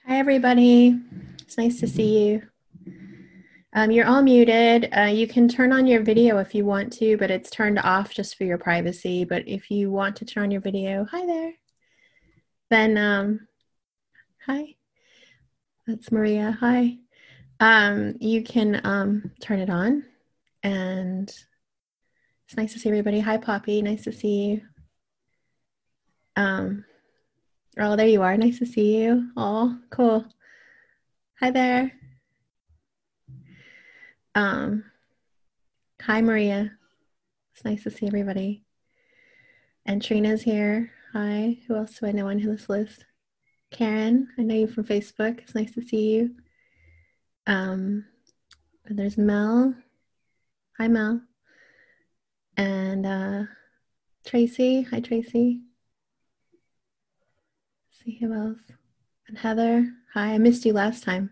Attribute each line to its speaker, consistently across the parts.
Speaker 1: Hi, everybody. It's nice to see you. You're all muted. You can turn on your video if you want to, but it's turned off just for your privacy. But if you want to turn on your video, hi there. Then, hi. That's Maria. Hi. You can turn it on, and it's nice to see everybody. Hi, Poppy. Nice to see you. Oh, there you are. Nice to see you. Oh, cool. Hi there. Hi, Maria. It's nice to see everybody. And Trina's here. Hi. Who else do I know on this list? Karen, I know you from Facebook. It's nice to see you. And there's Mel. Hi, Mel. And Tracy. Hi, Tracy. Let's see who else. And Heather. Hi. I missed you last time.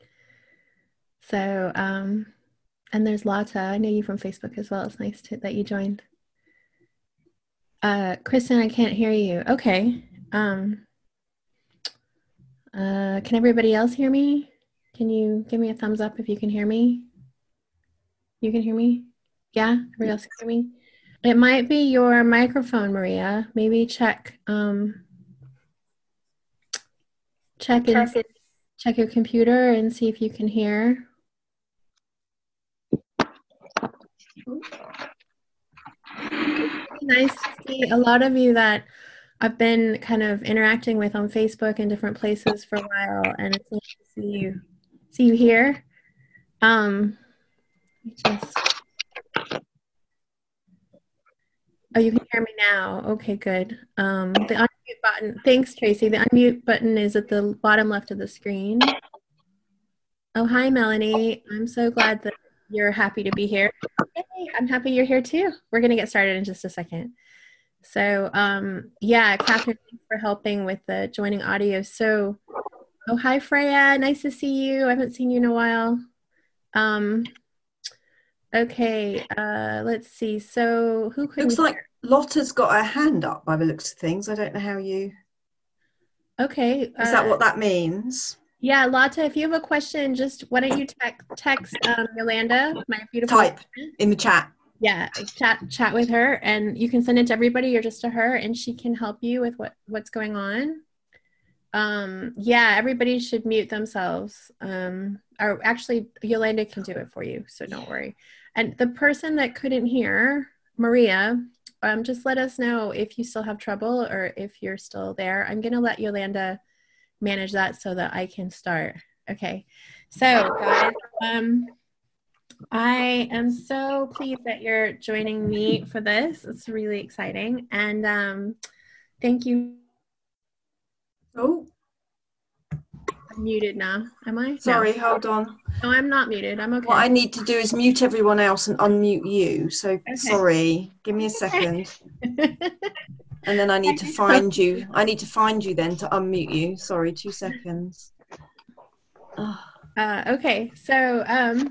Speaker 1: So, and there's Lata. I know you from Facebook as well. It's nice that you joined. Kristen, I can't hear you. Okay. Can everybody else hear me? Can you give me a thumbs up if you can hear me? You can hear me? Yeah? Everybody else can hear me? It might be your microphone, Maria. Maybe check your computer and see if you can hear. Nice to see a lot of you that I've been kind of interacting with on Facebook and different places for a while, and it's nice to see you here. Oh, you can hear me now. Okay, good. The unmute button. Thanks, Tracy. The unmute button is at the bottom left of the screen. Oh, hi, Melanie. I'm so glad that you're happy to be here. Hey, I'm happy you're here too. We're going to get started in just a second. So, yeah, Catherine, thanks for helping with the joining audio. So, oh, hi, Freya. Nice to see you. I haven't seen you in a while. Okay, let's see. So, who couldn't
Speaker 2: Looks like Lotta's got her hand up by the looks of things. I don't know how you...
Speaker 1: Okay.
Speaker 2: Is that what that means?
Speaker 1: Yeah, Lotta, if you have a question, just why don't you text Yolanda, my beautiful
Speaker 2: Type in the chat.
Speaker 1: Yeah, chat with her, and you can send it to everybody or just to her, and she can help you with what's going on. Yeah, everybody should mute themselves. Or actually, Yolanda can do it for you, so don't worry. And the person that couldn't hear, Maria, just let us know if you still have trouble or if you're still there. I'm gonna let Yolanda manage that so that I can start. Okay, so guys, I am so pleased that you're joining me for this. It's really exciting, and thank you.
Speaker 2: Oh,
Speaker 1: I'm muted now. Am I?
Speaker 2: sorry,
Speaker 1: No.
Speaker 2: hold on.
Speaker 1: No, I'm not muted. I'm okay.
Speaker 2: What I need to do is mute everyone else and unmute you. So okay. Sorry, give me a second. And then I need to find you. I need to find you then to unmute you. Sorry, 2 seconds.
Speaker 1: Okay, so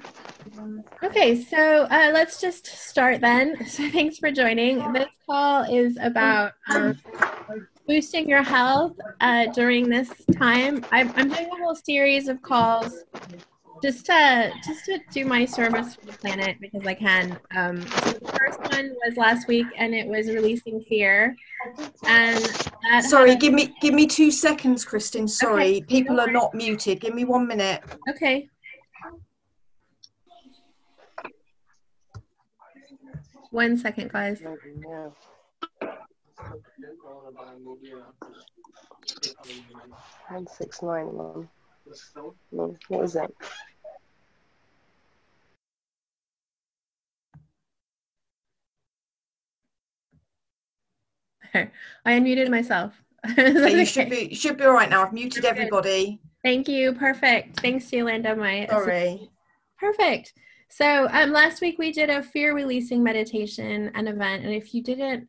Speaker 1: let's just start then. So thanks for joining. This call is about boosting your health during this time. I'm doing a whole series of calls just to do my service for the planet because I can. So the first one was last week, and it was releasing fear. And that
Speaker 2: sorry, give me 2 seconds, Kristin. Sorry, okay. People are not muted. Give me 1 minute.
Speaker 1: Okay. 1 second, guys.
Speaker 3: 1691. What is that?
Speaker 1: I unmuted myself.
Speaker 2: So you should be all right now. I've muted everybody.
Speaker 1: Thank you. Perfect. Thanks, Yolanda.
Speaker 2: Sorry.
Speaker 1: Perfect. So last week we did a fear releasing meditation and event, and if you didn't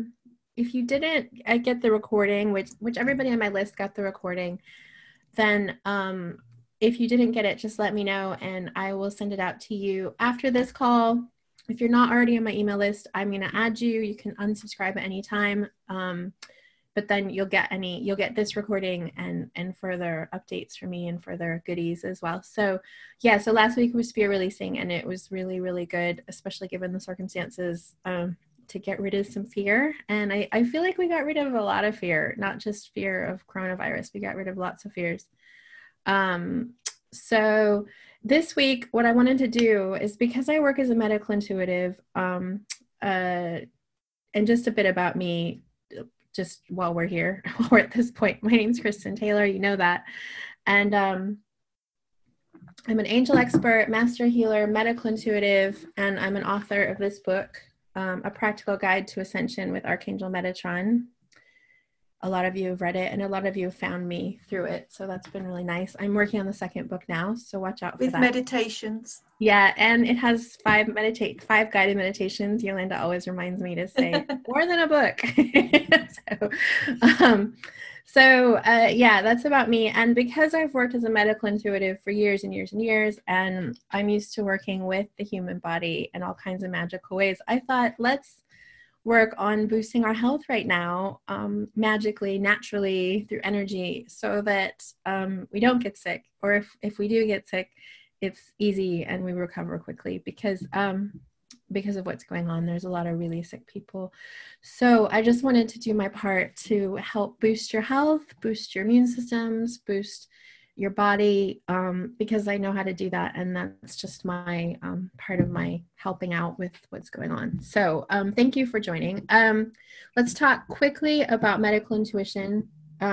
Speaker 1: get the recording, which everybody on my list got the recording, then if you didn't get it, just let me know and I will send it out to you after this call. If you're not already on my email list, I'm going to add you. You can unsubscribe at any time. but then you'll get this recording and further updates from me and further goodies as well. So yeah, so last week was fear releasing, and it was really, really good, especially given the circumstances, to get rid of some fear. And I feel like we got rid of a lot of fear, not just fear of coronavirus. We got rid of lots of fears. So this week, what I wanted to do is, because I work as a medical intuitive, and just a bit about me, just while we're here, while we're at this point. My name's Kristen Taylor, you know that. And I'm an angel expert, master healer, medical intuitive, and I'm an author of this book, A Practical Guide to Ascension with Archangel Metatron. A lot of you have read it, and a lot of you have found me through it, so that's been really nice. I'm working on the second book now, so watch out for that.
Speaker 2: With meditations.
Speaker 1: Yeah, and it has 5 guided meditations. Yolanda always reminds me to say more than a book. Yeah, that's about me. And because I've worked as a medical intuitive for years and years and years, and I'm used to working with the human body in all kinds of magical ways, I thought, let's work on boosting our health right now, magically, naturally, through energy, so that we don't get sick, or if we do get sick, it's easy and we recover quickly, because of what's going on. There's a lot of really sick people. So I just wanted to do my part to help boost your health, boost your immune systems, boost your body, because I know how to do that, and that's just my part of my helping out with what's going on. So thank you for joining. Let's talk quickly about medical intuition.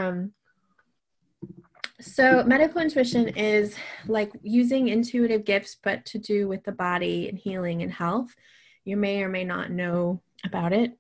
Speaker 1: So medical intuition is like using intuitive gifts, but to do with the body and healing and health. You may or may not know about it.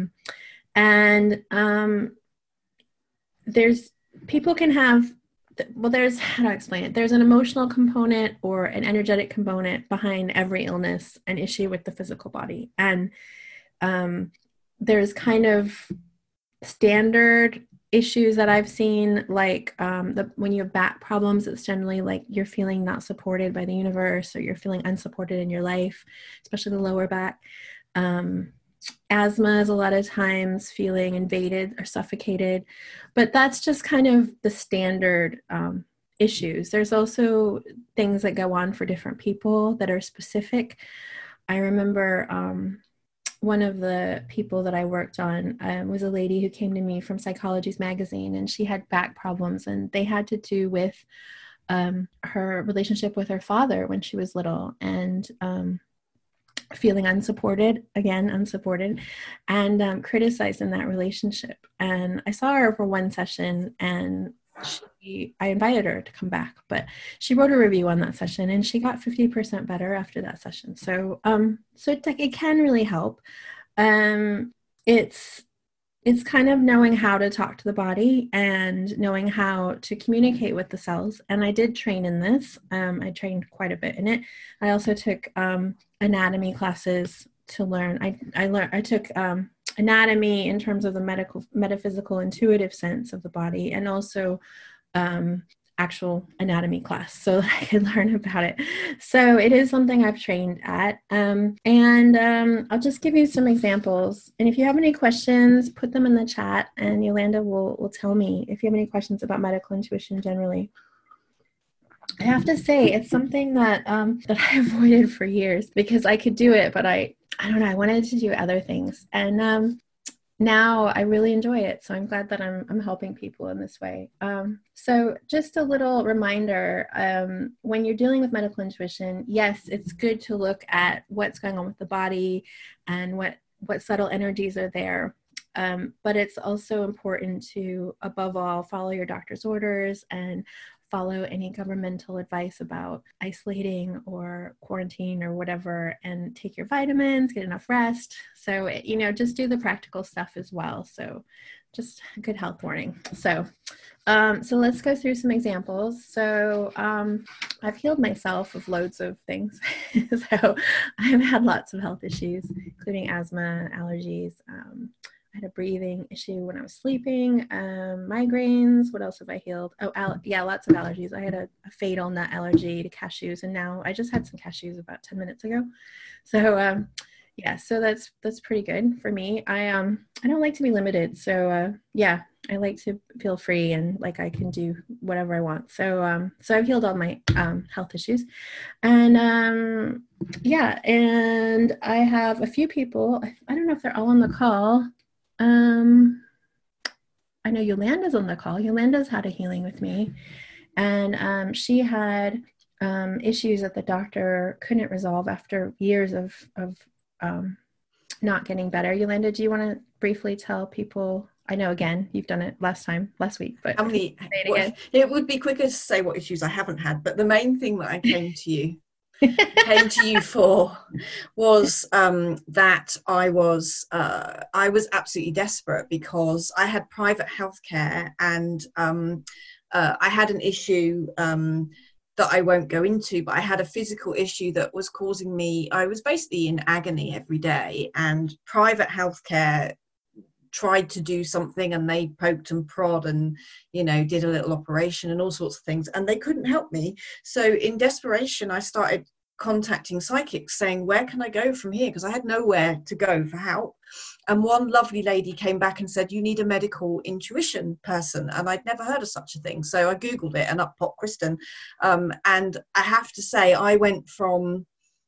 Speaker 1: There's people can have, well, there's, how do I explain it? There's an emotional component or an energetic component behind every illness and issue with the physical body. And there's kind of standard issues that I've seen, like when you have back problems, it's generally like you're feeling not supported by the universe, or you're feeling unsupported in your life, especially the lower back. Asthma is a lot of times feeling invaded or suffocated, but that's just kind of the standard issues. There's also things that go on for different people that are specific. I remember one of the people that I worked on was a lady who came to me from Psychologies magazine, and she had back problems, and they had to do with her relationship with her father when she was little, and feeling unsupported, and criticized in that relationship. And I saw her for one session, and I invited her to come back, but she wrote a review on that session, and she got 50% better after that session. So it can really help. It's kind of knowing how to talk to the body and knowing how to communicate with the cells. And I did train in this. I trained quite a bit in it. I also took anatomy classes to learn. I took anatomy in terms of the metaphysical, intuitive sense of the body, and also actual anatomy class, so that I could learn about it. So it is something I've trained at. I'll just give you some examples. And if you have any questions, put them in the chat, and Yolanda will tell me if you have any questions about medical intuition generally. I have to say, it's something that I avoided for years because I could do it, but I don't know, I wanted to do other things. And now I really enjoy it. So I'm glad that I'm helping people in this way. So just a little reminder, when you're dealing with medical intuition, yes, it's good to look at what's going on with the body and what subtle energies are there. But it's also important to, above all, follow your doctor's orders and follow any governmental advice about isolating or quarantine or whatever, and take your vitamins, get enough rest. So, just do the practical stuff as well. So just a good health warning. So let's go through some examples. So I've healed myself of loads of things. So I've had lots of health issues, including asthma, allergies. I had a breathing issue when I was sleeping, migraines. What else have I healed? Oh, lots of allergies. I had a fatal nut allergy to cashews, and now I just had some cashews about 10 minutes ago. So, Yeah, so that's pretty good for me. I don't like to be limited, so yeah, I like to feel free and like I can do whatever I want. So I've healed all my health issues, and yeah, and I have a few people. I don't know if they're all on the call. I know Yolanda's on the call. Yolanda's had a healing with me, and she had issues that the doctor couldn't resolve after years of not getting better. Yolanda, do you want to briefly tell people? I know, again, you've done it last week, but
Speaker 2: it would be quicker to say what issues I haven't had, but the main thing that I came to you for was that I was absolutely desperate because I had private healthcare, and I had an issue that I won't go into, but I had a physical issue that was causing me, I was basically in agony every day, and private healthcare tried to do something, and they poked and prod and, you know, did a little operation and all sorts of things, and they couldn't help me. So in desperation, I started contacting psychics saying, where can I go from here? Because I had nowhere to go for help. And one lovely lady came back and said, you need a medical intuition person. And I'd never heard of such a thing. So I Googled it and up popped Kristen. And I have to say, I went from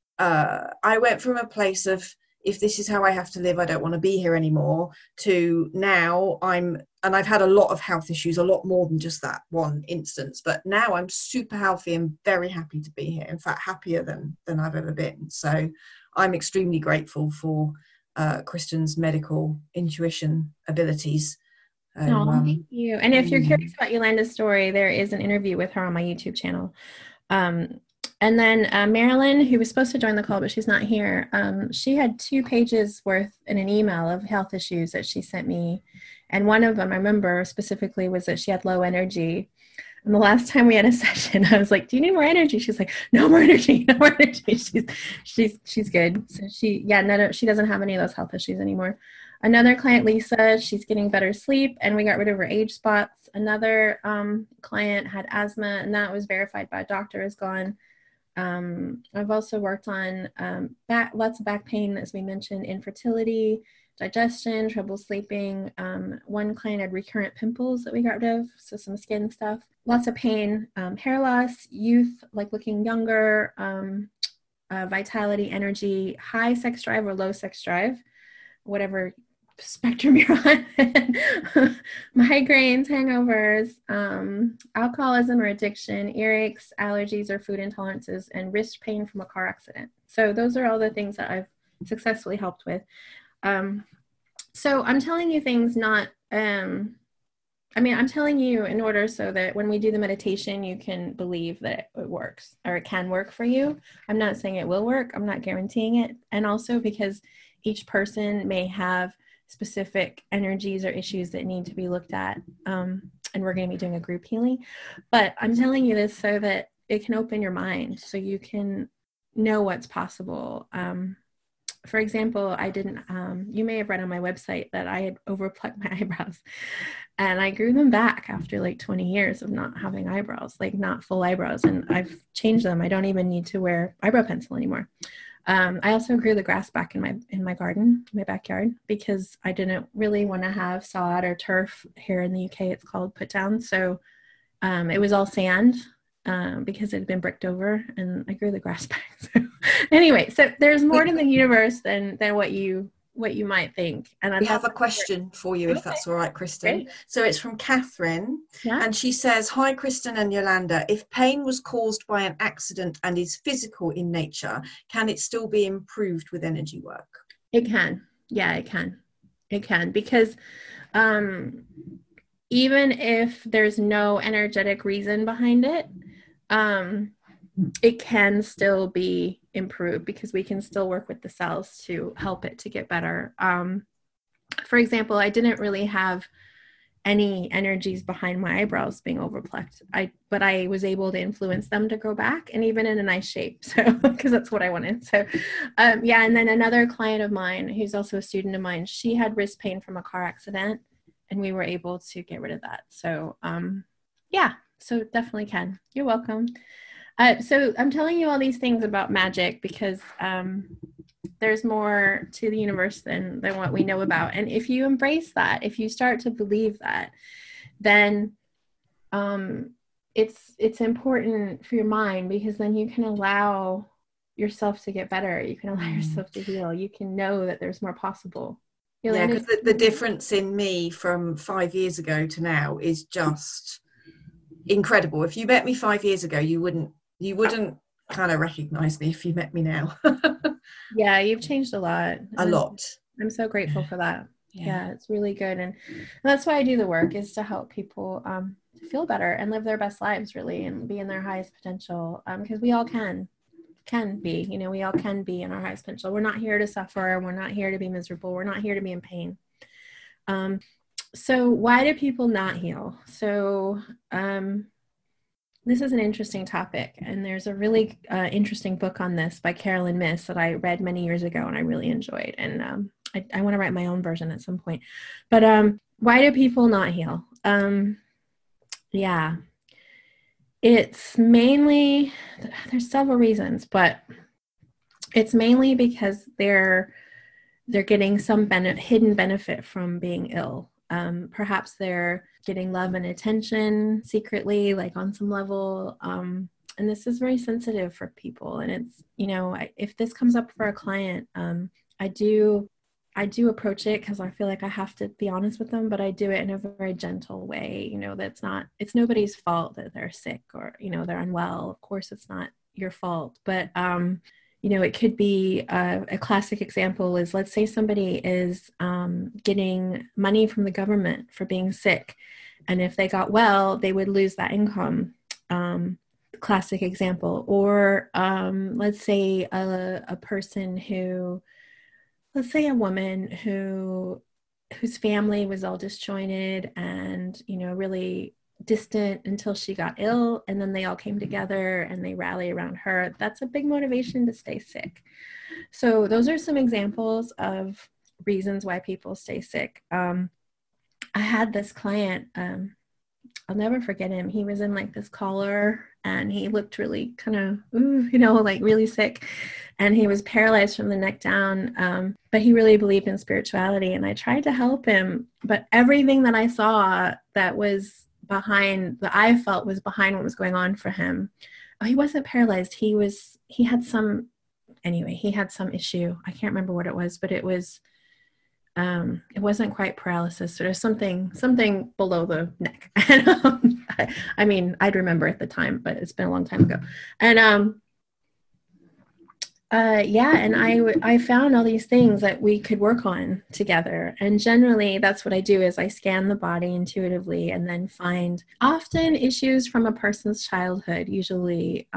Speaker 2: a place of, if this is how I have to live, I don't want to be here anymore, to now I've had a lot of health issues, a lot more than just that one instance, but now I'm super healthy and very happy to be here. In fact, happier than I've ever been. So I'm extremely grateful for Kristen's medical intuition abilities.
Speaker 1: Thank you. And if you're curious about Yolanda's story, there is an interview with her on my YouTube channel. And then Marilyn, who was supposed to join the call, but she's not here. She had 2 pages worth in an email of health issues that she sent me. And one of them, I remember specifically, was that she had low energy. And the last time we had a session, I was like, do you need more energy? She's like, no more energy, no more energy. She's good. So she doesn't have any of those health issues anymore. Another client, Lisa, she's getting better sleep, and we got rid of her age spots. Another client had asthma, and that was verified by a doctor, is gone. I've also worked on lots of back pain, as we mentioned, infertility, digestion, trouble sleeping. One client had recurrent pimples that we got rid of, so some skin stuff. Lots of pain, hair loss, youth, like looking younger, vitality, energy, high sex drive or low sex drive, whatever spectrum you're on, migraines, hangovers, alcoholism or addiction, earaches, allergies or food intolerances, and wrist pain from a car accident. So those are all the things that I've successfully helped with. So I'm telling you things not, I'm telling you in order so that when we do the meditation, you can believe that it works, or it can work for you. I'm not saying it will work. I'm not guaranteeing it. And also because each person may have specific energies or issues that need to be looked at. And we're going to be doing a group healing. But I'm telling you this so that it can open your mind so you can know what's possible. For example, I didn't, you may have read on my website that I had overplucked my eyebrows, and I grew them back after like 20 years of not having eyebrows, like not full eyebrows. And I've changed them. I don't even need to wear eyebrow pencil anymore. I also grew the grass back in my garden, my backyard, because I didn't really want to have sod or turf. Here in the UK, it's called put down. So it was all sand because it had been bricked over, and I grew the grass back. So anyway, so there's more to the universe than what you might think. And
Speaker 2: we have a question for you, if that's all right, Kristen.
Speaker 1: Great.
Speaker 2: So it's from Catherine, and she says, hi, Kristen and Yolanda. If pain was caused by an accident and is physical in nature, can it still be improved with energy work?
Speaker 1: It can. Yeah, it can. It can, because even if there's no energetic reason behind it, it can still be improved, because we can still work with the cells to help it to get better. For example, I didn't really have any energies behind my eyebrows being overplucked, but I was able to influence them to grow back, and even in a nice shape. So, because that's what I wanted. So, yeah. And then another client of mine, who's also a student of mine, she had wrist pain from a car accident, and we were able to get rid of that. So, yeah, so definitely can. You're welcome. So I'm telling you all these things about magic because there's more to the universe than what we know about. And if you embrace that, if you start to believe that, then it's important for your mind, because then you can allow yourself to get better. You can allow yourself to heal. You can know that there's more possible.
Speaker 2: Yeah, because the difference in me from 5 years ago to now is just incredible. If you met me 5 years ago, you wouldn't kind of recognize me if you met me now.
Speaker 1: Yeah, you've changed a lot.
Speaker 2: A lot.
Speaker 1: I'm so grateful for that. Yeah, it's really good. And that's why I do the work, is to help people feel better and live their best lives, really, and be in their highest potential. Because we all can be, we all can be in our highest potential. We're not here to suffer. We're not here to be miserable. We're not here to be in pain. So why do people not heal? So this is an interesting topic, and there's a really interesting book on this by Carolyn Myss that I read many years ago and I really enjoyed. And I want to write my own version at some point. But why do people not heal? Yeah, it's mainly, there's several reasons, but it's mainly because they're getting some hidden benefit from being ill. Perhaps they're getting love and attention secretly, like on some level. And this is very sensitive for people. And it's, if this comes up for a client, I do approach it because I feel like I have to be honest with them, but I do it in a very gentle way. It's nobody's fault that they're sick or, they're unwell. Of course, it's not your fault, but, it could be a classic example is, let's say somebody is getting money from the government for being sick. And if they got well, they would lose that income. Classic example. Or let's say a person who, let's say a woman whose family was all disjointed and, really distant until she got ill, and then they all came together and they rally around her. That's a big motivation to stay sick. So those are some examples of reasons why people stay sick. I had this client, I'll never forget him. He was in like this collar and he looked really kind of, like really sick. And he was paralyzed from the neck down. But he really believed in spirituality. And I tried to help him. But everything that I saw that I felt was behind what was going on for him. Oh, he wasn't paralyzed. He had some issue. I can't remember what it was, but it wasn't quite paralysis. So there's something below the neck. And, I'd remember at the time, but it's been a long time ago. And and I found all these things that we could work on together. And generally that's what I do, is I scan the body intuitively and then find often issues from a person's childhood. Usually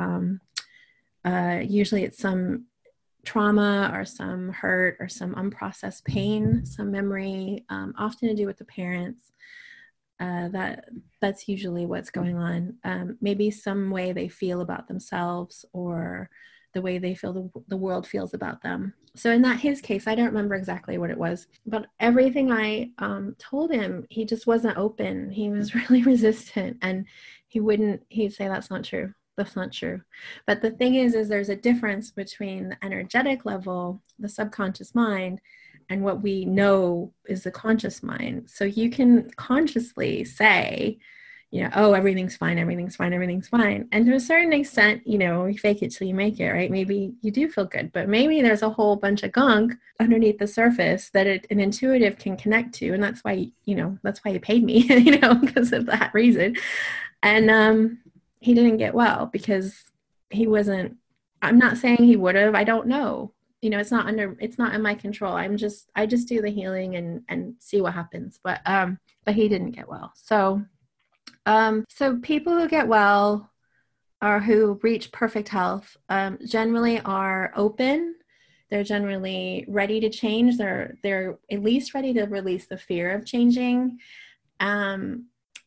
Speaker 1: it's some trauma or some hurt or some unprocessed pain, some memory, often to do with the parents. That's usually what's going on. Maybe some way they feel about themselves, or the way they feel the world feels about them. So in his case, I don't remember exactly what it was, but everything I told him, he just wasn't open. He was really resistant, and he'd say, that's not true. That's not true. But the thing is there's a difference between the energetic level, the subconscious mind, and what we know is the conscious mind. So you can consciously say, oh, everything's fine, everything's fine, everything's fine. And to a certain extent, you fake it till you make it, right? Maybe you do feel good, but maybe there's a whole bunch of gunk underneath the surface that an intuitive can connect to. And that's why, that's why you paid me, because of that reason. And he didn't get well because I'm not saying he would have, I don't know. It's not in my control. I just do the healing and see what happens. But he didn't get well. So people who get well or who reach perfect health generally are open. They're generally ready to change. They're at least ready to release the fear of changing. And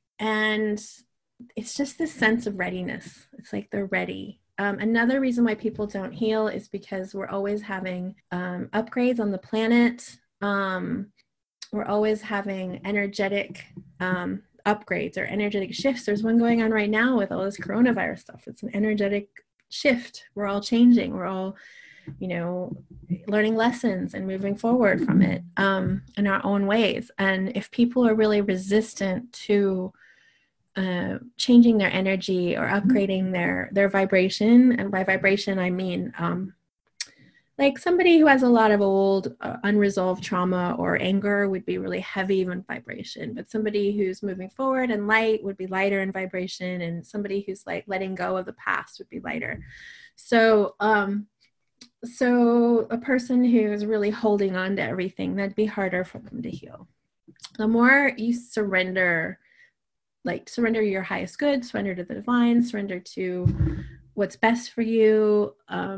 Speaker 1: it's just this sense of readiness. It's like they're ready. Another reason why people don't heal is because we're always having upgrades on the planet. We're always having energetic upgrades or energetic shifts. There's one going on right now with all this coronavirus stuff. It's an energetic shift. We're all changing. We're all you know, learning lessons and moving forward from it in our own ways. And if people are really resistant to changing their energy or upgrading their vibration, and by vibration I mean like somebody who has a lot of old unresolved trauma or anger would be really heavy in vibration, but somebody who's moving forward and light would be lighter in vibration, and somebody who's like letting go of the past would be lighter. So so a person who's really holding on to everything, that'd be harder for them to heal. The more you surrender, like surrender your highest good, surrender to the divine, surrender to what's best for you,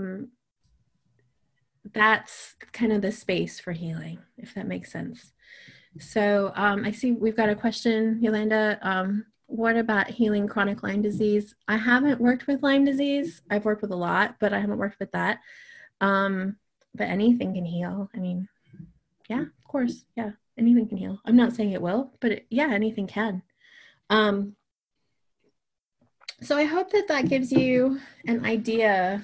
Speaker 1: that's kind of the space for healing, if that makes sense. So I see we've got a question, Yolanda. What about healing chronic Lyme disease? I haven't worked with Lyme disease. I've worked with a lot, but I haven't worked with that. But anything can heal. I mean, yeah, of course. Yeah, anything can heal. I'm not saying it will, but yeah, anything can. So I hope that gives you an idea.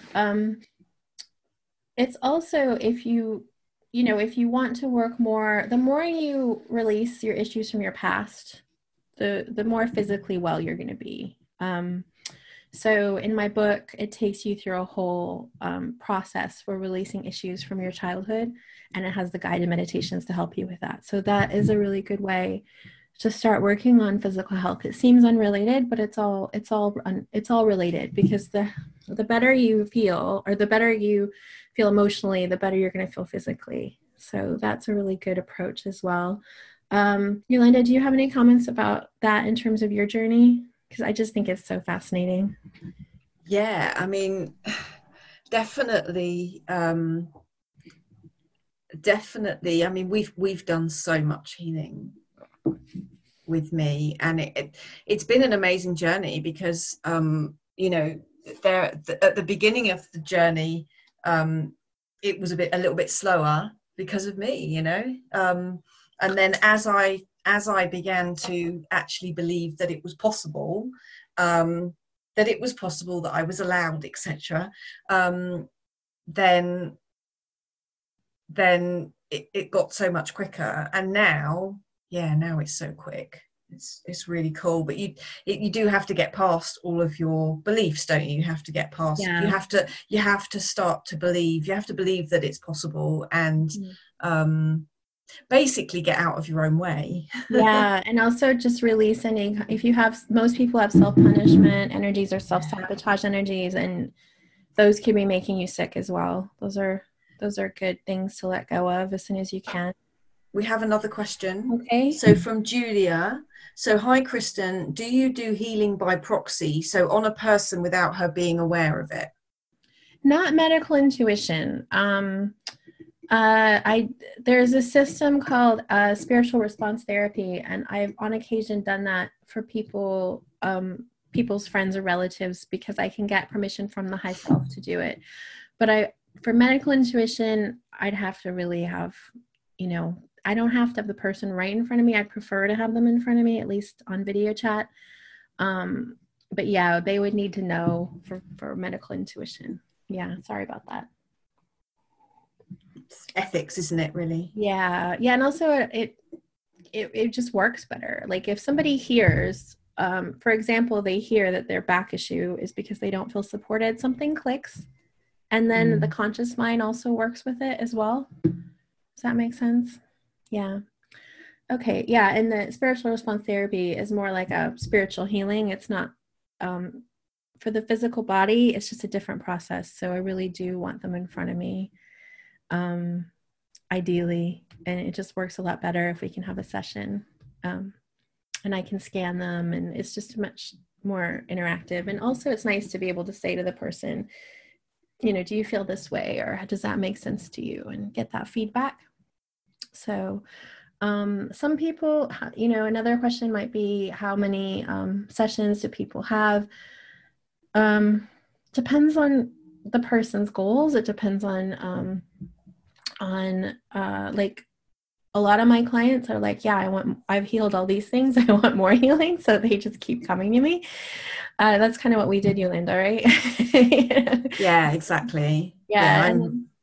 Speaker 1: It's also, if you want to work more, the more you release your issues from your past, the more physically well you're going to be. So in my book, it takes you through a whole process for releasing issues from your childhood, and it has the guided meditations to help you with that. So that is a really good way to start working on physical health. It seems unrelated, but it's all related, because the better you feel, or the better you feel emotionally, the better you're going to feel physically. So that's a really good approach as well. Yolanda, do you have any comments about that in terms of your journey? Because I just think it's so fascinating.
Speaker 2: Yeah, I mean, definitely. I mean, we've done so much healing with me, and it's been an amazing journey, because you know, at the beginning of the journey, it was a little bit slower because of me, you know, and then as I began to actually believe that it was possible, that I was allowed, etc., then it got so much quicker. And now it's so quick. It's really cool. But you do have to get past all of your beliefs, don't you? You have to get past. Yeah. You have to start to believe. You have to believe that it's possible, and basically get out of your own way.
Speaker 1: Yeah, and also just release any. If you have, most people have self-punishment energies or self-sabotage energies, and those can be making you sick as well. Those are good things to let go of as soon as you can.
Speaker 2: We have another question.
Speaker 1: Okay.
Speaker 2: So from Julia. So, hi, Kristen. Do you do healing by proxy? So on a person without her being aware of it?
Speaker 1: Not medical intuition. There's a system called spiritual response therapy, and I've on occasion done that for people, people's friends or relatives, because I can get permission from the high self to do it. But for medical intuition, I'd have to really have, you know, I don't have to have the person right in front of me. I prefer to have them in front of me, at least on video chat. But yeah, they would need to know for medical intuition. Yeah, sorry about that.
Speaker 2: It's ethics, isn't it, really?
Speaker 1: Yeah, and also it just works better. Like if somebody hears, for example, they hear that their back issue is because they don't feel supported, something clicks, and then the conscious mind also works with it as well. Does that make sense? Yeah. Okay. Yeah. And the spiritual response therapy is more like a spiritual healing. It's not for the physical body. It's just a different process. So I really do want them in front of me, ideally. And it just works a lot better if we can have a session, and I can scan them, and it's just much more interactive. And also it's nice to be able to say to the person, you know, do you feel this way, or does that make sense to you, and get that feedback. So some people, you know, another question might be, how many sessions do people have? Depends on the person's goals. It depends on like a lot of my clients are like, yeah, I've healed all these things. I want more healing. So they just keep coming to me. That's kind of what we did, Yolanda, right?
Speaker 2: Yeah, exactly.
Speaker 1: Yeah.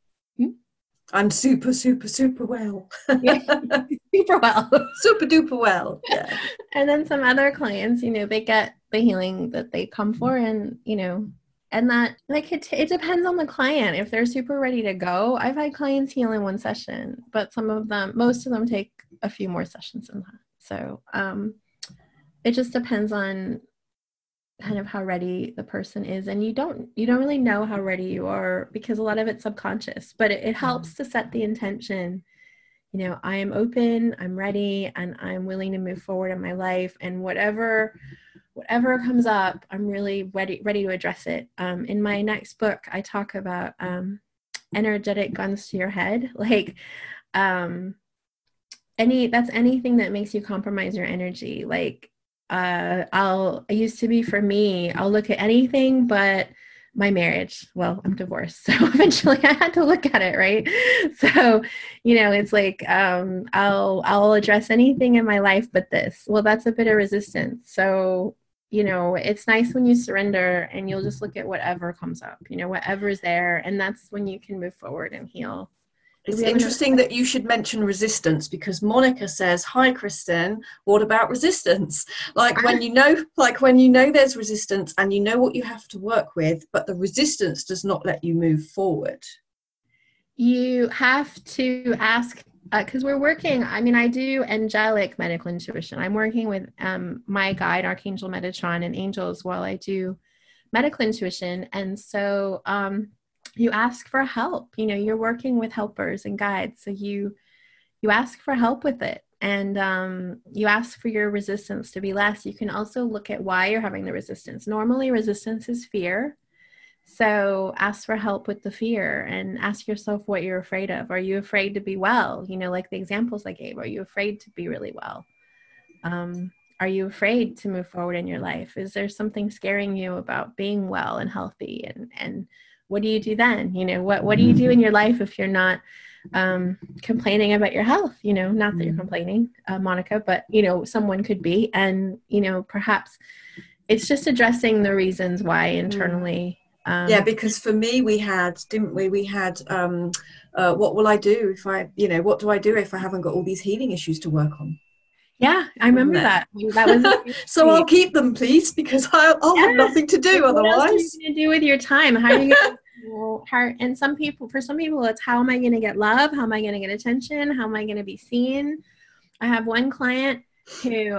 Speaker 2: I'm super, super, super well.
Speaker 1: Yeah, super well.
Speaker 2: Super duper well. Yeah.
Speaker 1: And then some other clients, they get the healing that they come for, and and that, like, it depends on the client. If they're super ready to go, I've had clients heal in one session, but most of them take a few more sessions than that. So it just depends on kind of how ready the person is, and you don't really know how ready you are, because a lot of it's subconscious, but it helps to set the intention. I am open, I'm ready, and I'm willing to move forward in my life, and whatever comes up, I'm really ready to address it. In my next book, I talk about energetic guns to your head, like that's anything that makes you compromise your energy. Like I used to be, for me, I'll look at anything but my marriage. Well, I'm divorced, so eventually I had to look at it, right? So, it's like I'll address anything in my life but this. Well, that's a bit of resistance. So, it's nice when you surrender and you'll just look at whatever comes up, whatever's there, and that's when you can move forward and heal.
Speaker 2: It's interesting that you should mention resistance, because Monica says, "Hi, Kristen. What about resistance?" Like when you know there's resistance and you know what you have to work with, but the resistance does not let you move forward.
Speaker 1: You have to ask, because we're working. I mean, I do angelic medical intuition. I'm working with my guide, Archangel Metatron, and angels while I do medical intuition, and so you ask for help. You're working with helpers and guides, so you ask for help with it, and you ask for your resistance to be less. You can also look at why you're having the resistance. Normally resistance is fear, so ask for help with the fear, and ask yourself what you're afraid of. Are you afraid to be well? Like the examples I gave. Are you afraid to be really well? Are you afraid to move forward in your life? Is there something scaring you about being well and healthy? And what do you do then? What do you do in your life if you're not complaining about your health? Not that you're complaining, Monica, but someone could be. And perhaps it's just addressing the reasons why internally.
Speaker 2: Yeah, because for me, we had what will I do if what do I do if I haven't got all these healing issues to work on?
Speaker 1: Yeah, I remember that. That was
Speaker 2: so I'll keep them, please, because I'll have nothing to do otherwise.
Speaker 1: What else are you going to do with your time? How are you going to, and for some people, it's how am I going to get love? How am I going to get attention? How am I going to be seen? I have one client who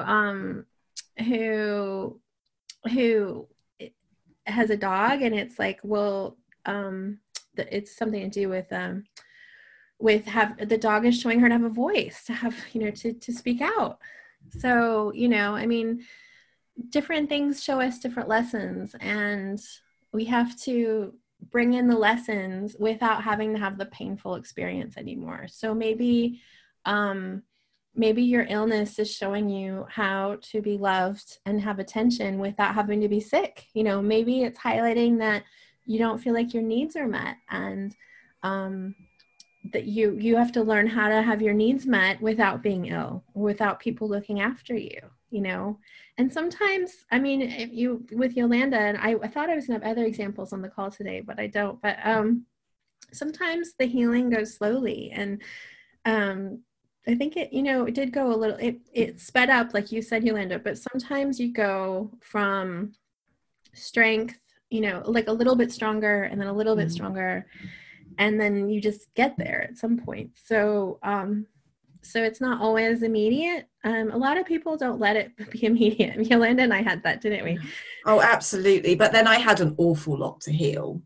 Speaker 1: has a dog, and it's like, well, it's something to do with the dog is showing her to have a voice, to have, to speak out. So, I mean, different things show us different lessons, and we have to bring in the lessons without having to have the painful experience anymore. So maybe your illness is showing you how to be loved and have attention without having to be sick. Maybe it's highlighting that you don't feel like your needs are met, and that you have to learn how to have your needs met without being ill, without people looking after you, And sometimes, I mean, if you, with Yolanda, and I thought I was going to have other examples on the call today, but I don't. But sometimes the healing goes slowly, and I think it did go a little, it sped up, like you said, Yolanda, but sometimes you go from strength, like a little bit stronger, and then a little bit stronger, and then you just get there at some point. So so it's not always immediate. A lot of people don't let it be immediate. Yolanda and I had that, didn't we?
Speaker 2: Oh, absolutely. But then I had an awful lot to heal.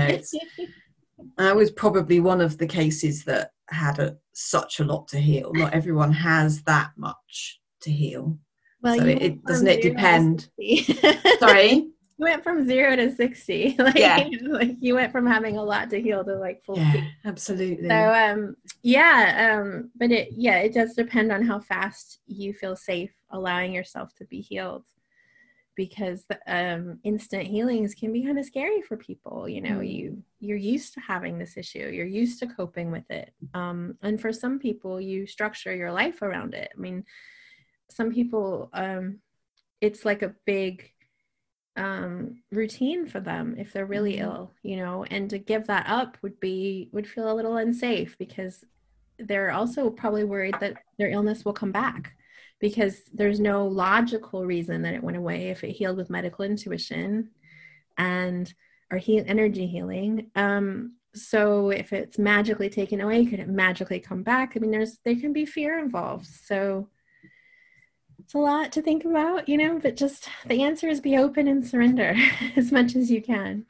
Speaker 2: I was probably one of the cases that had such a lot to heal. Not everyone has that much to heal. Well, so doesn't it depend? Sorry?
Speaker 1: You went from 0 to 60. Like you went from having a lot to heal to like full speed.
Speaker 2: Absolutely.
Speaker 1: So but it does depend on how fast you feel safe allowing yourself to be healed, because instant healings can be kind of scary for people. You're used to having this issue, you're used to coping with it, and for some people you structure your life around it. I mean, some people it's like a big routine for them if they're really ill, you know, and to give that up would feel a little unsafe, because they're also probably worried that their illness will come back, because there's no logical reason that it went away if it healed with medical intuition and or energy healing. So if it's magically taken away, could it magically come back? I mean, there can be fear involved. So it's a lot to think about, you know, but just the answer is be open and surrender as much as you can.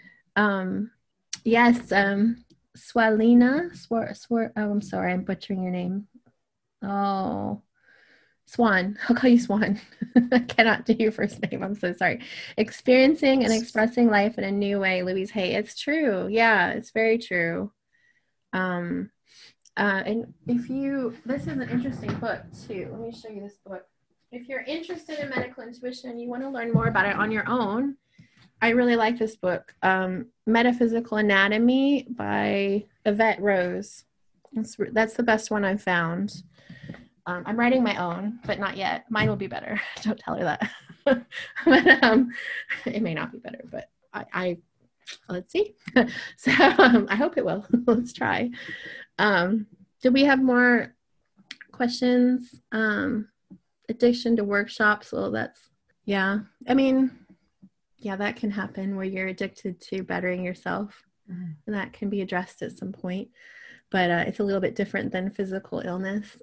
Speaker 1: Yes, Swalina, oh, I'm sorry, I'm butchering your name. Oh, Swan. I'll call you Swan. I cannot do your first name. I'm so sorry. Experiencing and expressing life in a new way, Louise Hay. It's true. Yeah, it's very true. And this is an interesting book too. Let me show you this book. If you're interested in medical intuition and you want to learn more about it on your own, I really like this book, Metaphysical Anatomy by Yvette Rose. That's the best one I've found. I'm writing my own, but not yet. Mine will be better. Don't tell her that. But it may not be better, but I let's see. So I hope it will. Let's try. Do we have more questions? Addiction to workshops. Well, yeah. I mean, yeah, that can happen where you're addicted to bettering yourself. Mm-hmm. And that can be addressed at some point. But it's a little bit different than physical illness.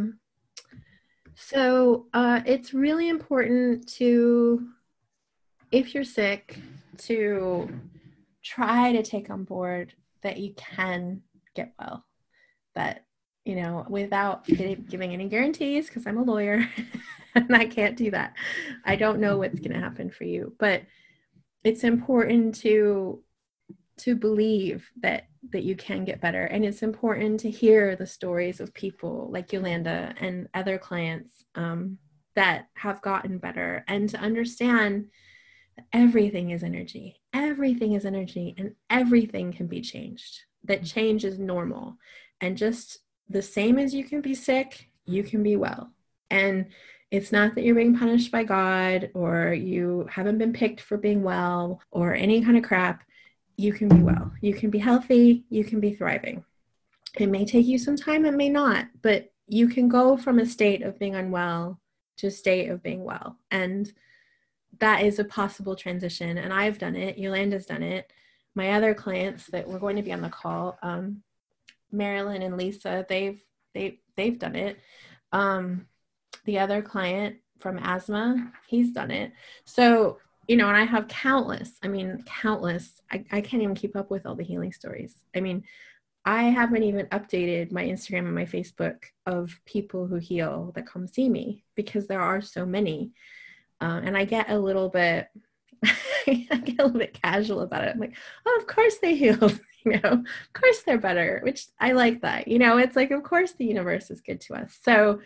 Speaker 1: So it's really important to, if you're sick, to try to take on board that you can get well. That, you know, without giving any guarantees, because I'm a lawyer and I can't do that. I don't know what's going to happen for you, but it's important to believe that you can get better. And it's important to hear the stories of people like Yolanda and other clients that have gotten better, and to understand that everything is energy. Everything is energy, and everything can be changed. That change is normal. And just the same as you can be sick, you can be well. And it's not that you're being punished by God, or you haven't been picked for being well, or any kind of crap. You can be well. You can be healthy. You can be thriving. It may take you some time. It may not. But you can go from a state of being unwell to a state of being well. And that is a possible transition. And I've done it. Yolanda's done it. My other clients that were going to be on the call, Marilyn and Lisa, they've done it. The other client from asthma, he's done it. So, you know, and I have countless, I can't even keep up with all the healing stories. I mean, I haven't even updated my Instagram and my Facebook of people who heal that come see me, because there are so many. And I get a little bit, casual about it. I'm like, oh, of course they healed. You know, of course they're better, which I like that. You know, it's like, of course the universe is good to us. So,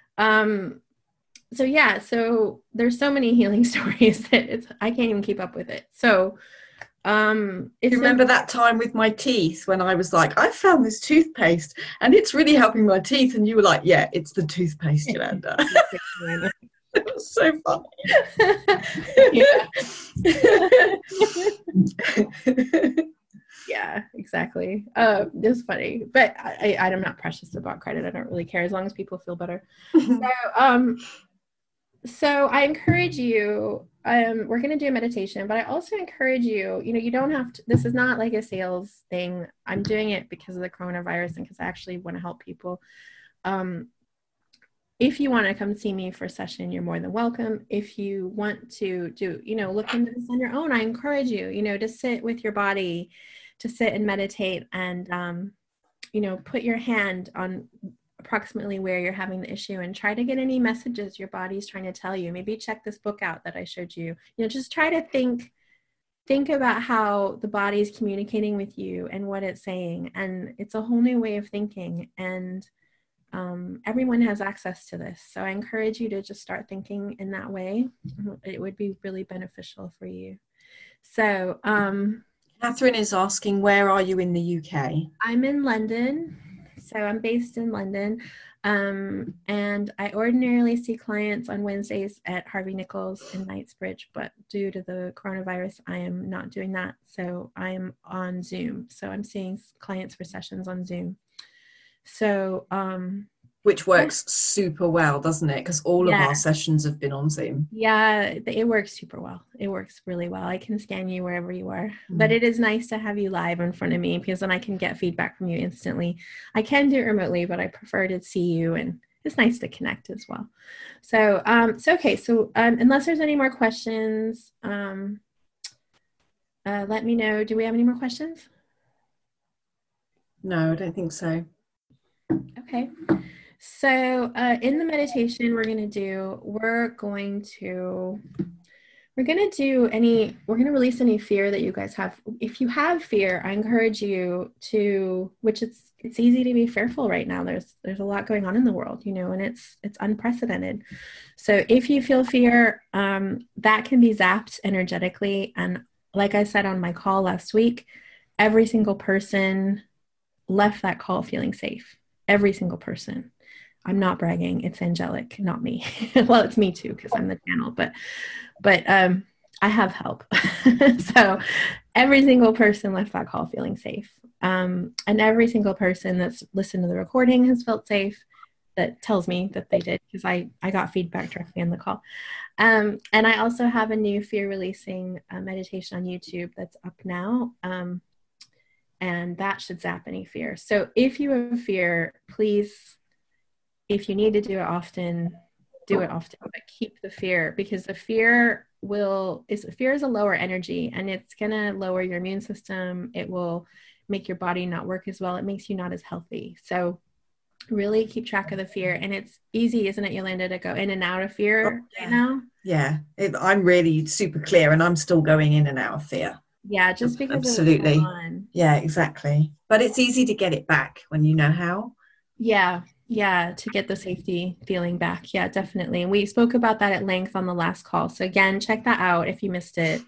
Speaker 1: so there's so many healing stories that I can't even keep up with it. So,
Speaker 2: you remember that time with my teeth when I was like, I found this toothpaste and it's really helping my teeth, and you were like, yeah, it's the toothpaste, Yolanda. It was so funny.
Speaker 1: Yeah, exactly. It's funny, but I'm not precious about credit. I don't really care as long as people feel better. So I encourage you, we're going to do a meditation, but I also encourage you, you know, you don't have to, this is not like a sales thing. I'm doing it because of the coronavirus and because I actually want to help people. If you want to come see me for a session, you're more than welcome. If you want to do, you know, look into this on your own, I encourage you, you know, to sit with your body, to sit and meditate, and, you know, put your hand on approximately where you're having the issue and try to get any messages your body's trying to tell you. Maybe check this book out that I showed you. You know, just try to think about how the body's communicating with you and what it's saying. And it's a whole new way of thinking. And everyone has access to this. So I encourage you to just start thinking in that way. It would be really beneficial for you. So
Speaker 2: Catherine is asking, where are you in the UK?
Speaker 1: I'm in London. So I'm based in London. And I ordinarily see clients on Wednesdays at Harvey Nichols in Knightsbridge, but due to the coronavirus, I am not doing that. So I'm on Zoom. So I'm seeing clients for sessions on Zoom. So,
Speaker 2: which works super well, doesn't it? Because all of our sessions have been on Zoom.
Speaker 1: Yeah, it works super well. It works really well. I can scan you wherever you are, but it is nice to have you live in front of me because then I can get feedback from you instantly. I can do it remotely, but I prefer to see you, and it's nice to connect as well. So, okay. So, unless there's any more questions, let me know. Do we have any more questions?
Speaker 2: No, I don't think so.
Speaker 1: Okay. So in the meditation we're going to release any fear that you guys have. If you have fear, I encourage you to, which it's easy to be fearful right now. There's a lot going on in the world, and it's unprecedented. So if you feel fear, that can be zapped energetically. And like I said on my call last week, every single person left that call feeling safe. Every single person. I'm not bragging. It's angelic, not me. Well, it's me too, because I'm the channel, but I have help. So every single person left that call feeling safe. And every single person that's listened to the recording has felt safe. That tells me that they did, because I got feedback directly on the call. And I also have a new fear releasing meditation on YouTube that's up now. And that should zap any fear. So if you have fear, please, if you need to do it often, but keep the fear, because the fear is a lower energy, and it's going to lower your immune system. It will make your body not work as well. It makes you not as healthy. So really keep track of the fear. And it's easy, isn't it, Yolanda, to go in and out of fear right now?
Speaker 2: Yeah, I'm really super clear, and I'm still going in and out of fear.
Speaker 1: Yeah, just because
Speaker 2: absolutely. Yeah, exactly. But it's easy to get it back when you know how.
Speaker 1: Yeah, to get the safety feeling back. Yeah, definitely. And we spoke about that at length on the last call. So again, check that out if you missed it.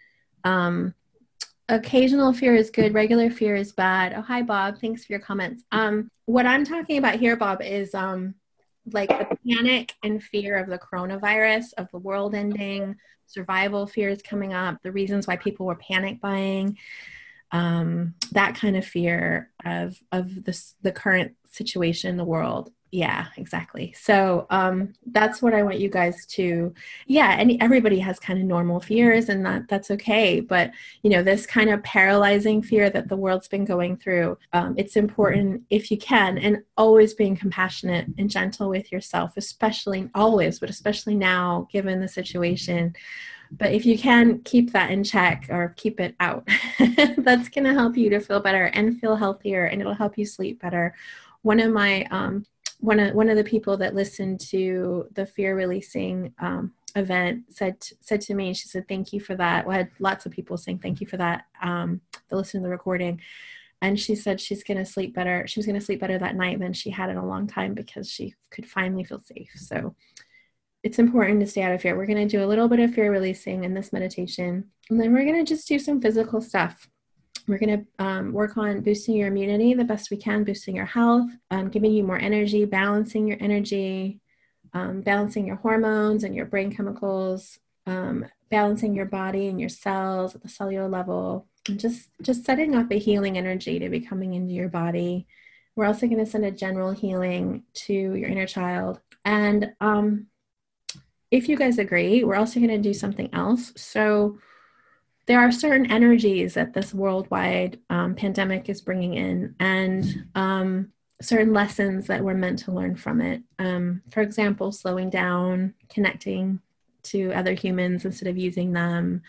Speaker 1: Occasional fear is good. Regular fear is bad. Oh, hi, Bob. Thanks for your comments. What I'm talking about here, Bob, is like the panic and fear of the coronavirus, of the world ending, survival fears coming up, the reasons why people were panic buying, that kind of fear of the current situation in the world. Yeah, exactly. So that's what I want you guys to, and everybody has kind of normal fears, and that's okay. But, this kind of paralyzing fear that the world's been going through, it's important, if you can, and always being compassionate and gentle with yourself, especially now, given the situation. But if you can, keep that in check or keep it out. That's going to help you to feel better and feel healthier, and it'll help you sleep better. One of my one of the people that listened to the fear releasing event said to me, she said, "Thank you for that." Well, I had lots of people saying thank you for that. That listened to the recording, and she said she's going to sleep better. She was going to sleep better that night than she had in a long time, because she could finally feel safe. So it's important to stay out of fear. We're going to do a little bit of fear releasing in this meditation, and then we're going to just do some physical stuff. We're going to work on boosting your immunity the best we can, boosting your health, giving you more energy, balancing your energy, balancing your hormones and your brain chemicals, balancing your body and your cells at the cellular level, and just setting up a healing energy to be coming into your body. We're also going to send a general healing to your inner child. And if you guys agree, we're also going to do something else. So there are certain energies that this worldwide pandemic is bringing in, and certain lessons that we're meant to learn from it. For example, slowing down, connecting to other humans instead of using them,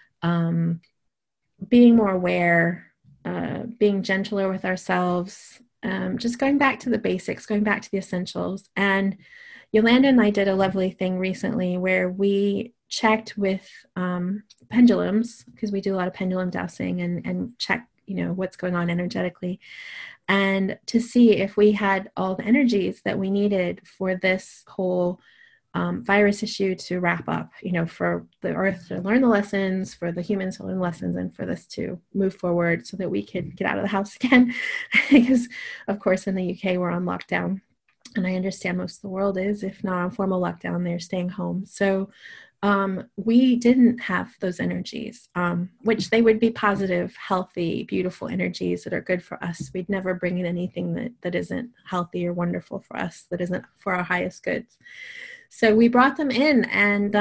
Speaker 1: being more aware, being gentler with ourselves, just going back to the basics, going back to the essentials. And Yolanda and I did a lovely thing recently where we checked with pendulums, because we do a lot of pendulum dowsing and check, what's going on energetically, and to see if we had all the energies that we needed for this whole virus issue to wrap up, for the earth to learn the lessons, for the humans to learn lessons, and for this to move forward so that we could get out of the house again. Because, of course, in the UK, we're on lockdown. And I understand most of the world is, if not on formal lockdown, they're staying home. So we didn't have those energies, which they would be positive, healthy, beautiful energies that are good for us. We'd never bring in anything that isn't healthy or wonderful for us, that isn't for our highest goods. So we brought them in, and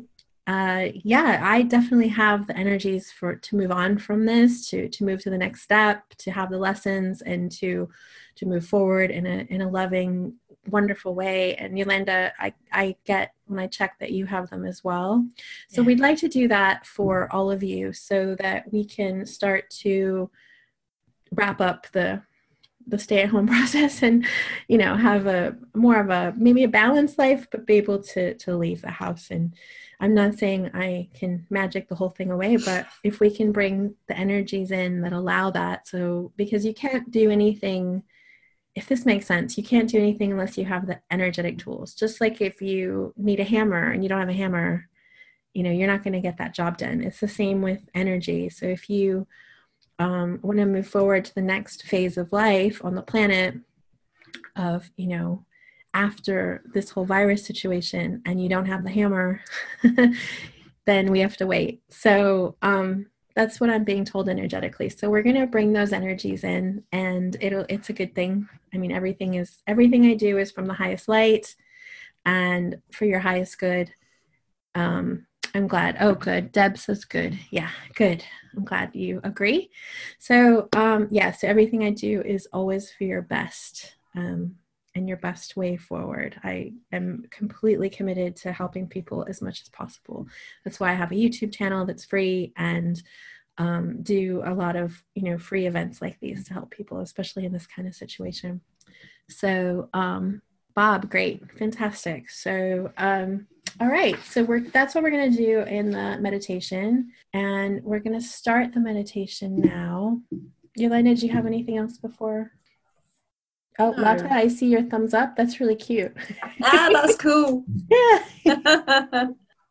Speaker 1: I definitely have the energies to move on from this, to move to the next step, to have the lessons, and to move forward in a loving, wonderful way. And Yolanda, I get when I check that you have them as well. So we'd like to do that for all of you so that we can start to wrap up the stay-at-home process and, you know, have a more of a, maybe a balanced life, but be able to leave the house. And I'm not saying I can magic the whole thing away, but if we can bring the energies in that allow that. So, because you can't do anything, if this makes sense, you can't do anything unless you have the energetic tools. Just like if you need a hammer and you don't have a hammer, you know, you're not going to get that job done. It's the same with energy. So if you want to move forward to the next phase of life on the planet of, you know, after this whole virus situation, and you don't have the hammer, then we have to wait. So that's what I'm being told energetically. So we're going to bring those energies in, and it's a good thing. I mean, everything I do is from the highest light and for your highest good. I'm glad. Oh, good. Deb says good. Yeah, good. I'm glad you agree. So, so everything I do is always for your best, and your best way forward. I am completely committed to helping people as much as possible. That's why I have a YouTube channel that's free, and do a lot of, you know, free events like these to help people, especially in this kind of situation. So, Bob, great. Fantastic. So, all right. So that's what we're going to do in the meditation, and we're going to start the meditation now. Yolanda, did you have anything else before? Oh, no. Lata, I see your thumbs up. That's really cute.
Speaker 2: That's cool.
Speaker 1: Yeah.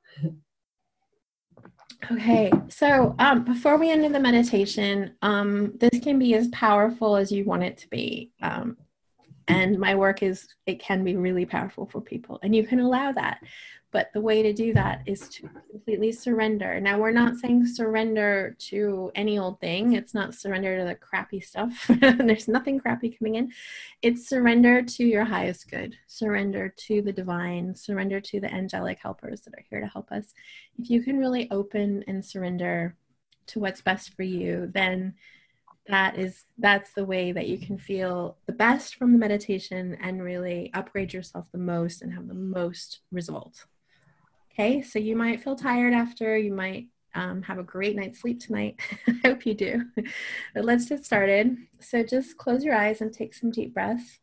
Speaker 1: Okay, so before we end the meditation, this can be as powerful as you want it to be. And my work it can be really powerful for people, and you can allow that. But the way to do that is to completely surrender. Now, we're not saying surrender to any old thing. It's not surrender to the crappy stuff. There's nothing crappy coming in. It's surrender to your highest good. Surrender to the divine. Surrender to the angelic helpers that are here to help us. If you can really open and surrender to what's best for you, then that's the way that you can feel the best from the meditation and really upgrade yourself the most and have the most result. Okay, so you might feel tired after, you might have a great night's sleep tonight. I hope you do. But let's get started. So just close your eyes and take some deep breaths.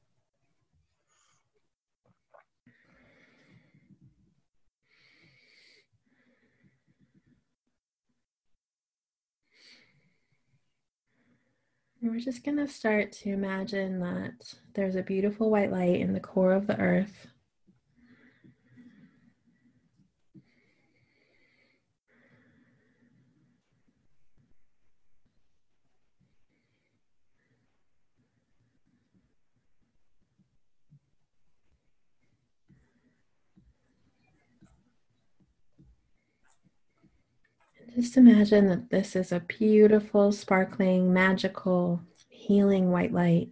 Speaker 1: And we're just going to start to imagine that there's a beautiful white light in the core of the earth. Just imagine that this is a beautiful, sparkling, magical, healing white light.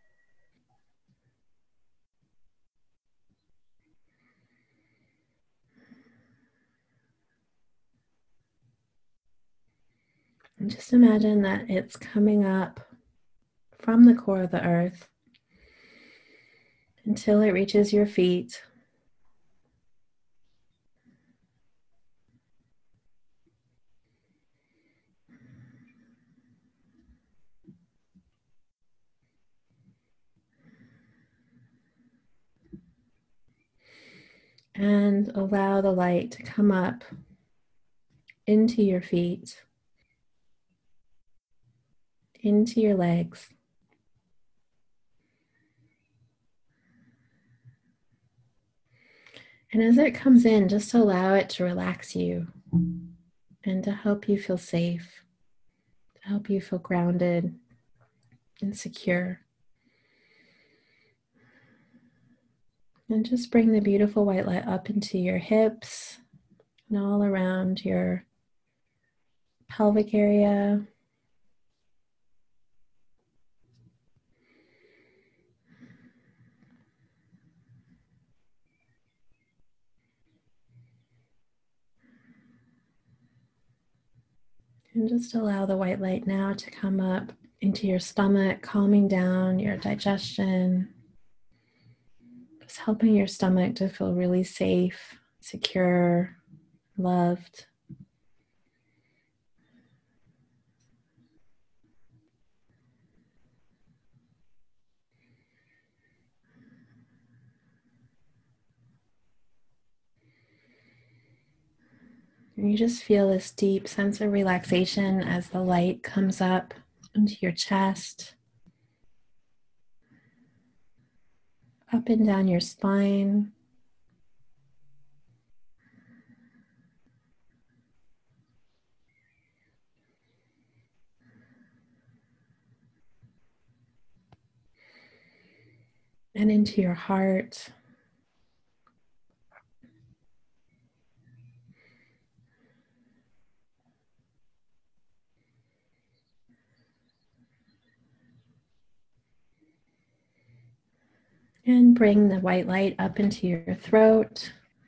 Speaker 1: And just imagine that it's coming up from the core of the earth until it reaches your feet. And allow the light to come up into your feet, into your legs. And as it comes in, just allow it to relax you and to help you feel safe, to help you feel grounded and secure. And just bring the beautiful white light up into your hips and all around your pelvic area. And just allow the white light now to come up into your stomach, calming down your digestion. Just helping your stomach to feel really safe, secure, loved. And you just feel this deep sense of relaxation as the light comes up into your chest, up and down your spine. And into your heart. And bring the white light up into your throat.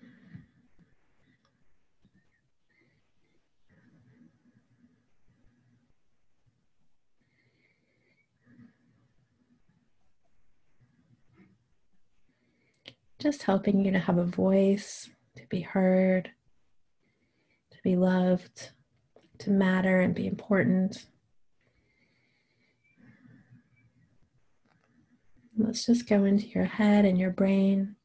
Speaker 1: Just helping you to have a voice, to be heard, to be loved, to matter and be important. Let's just go into your head and your brain.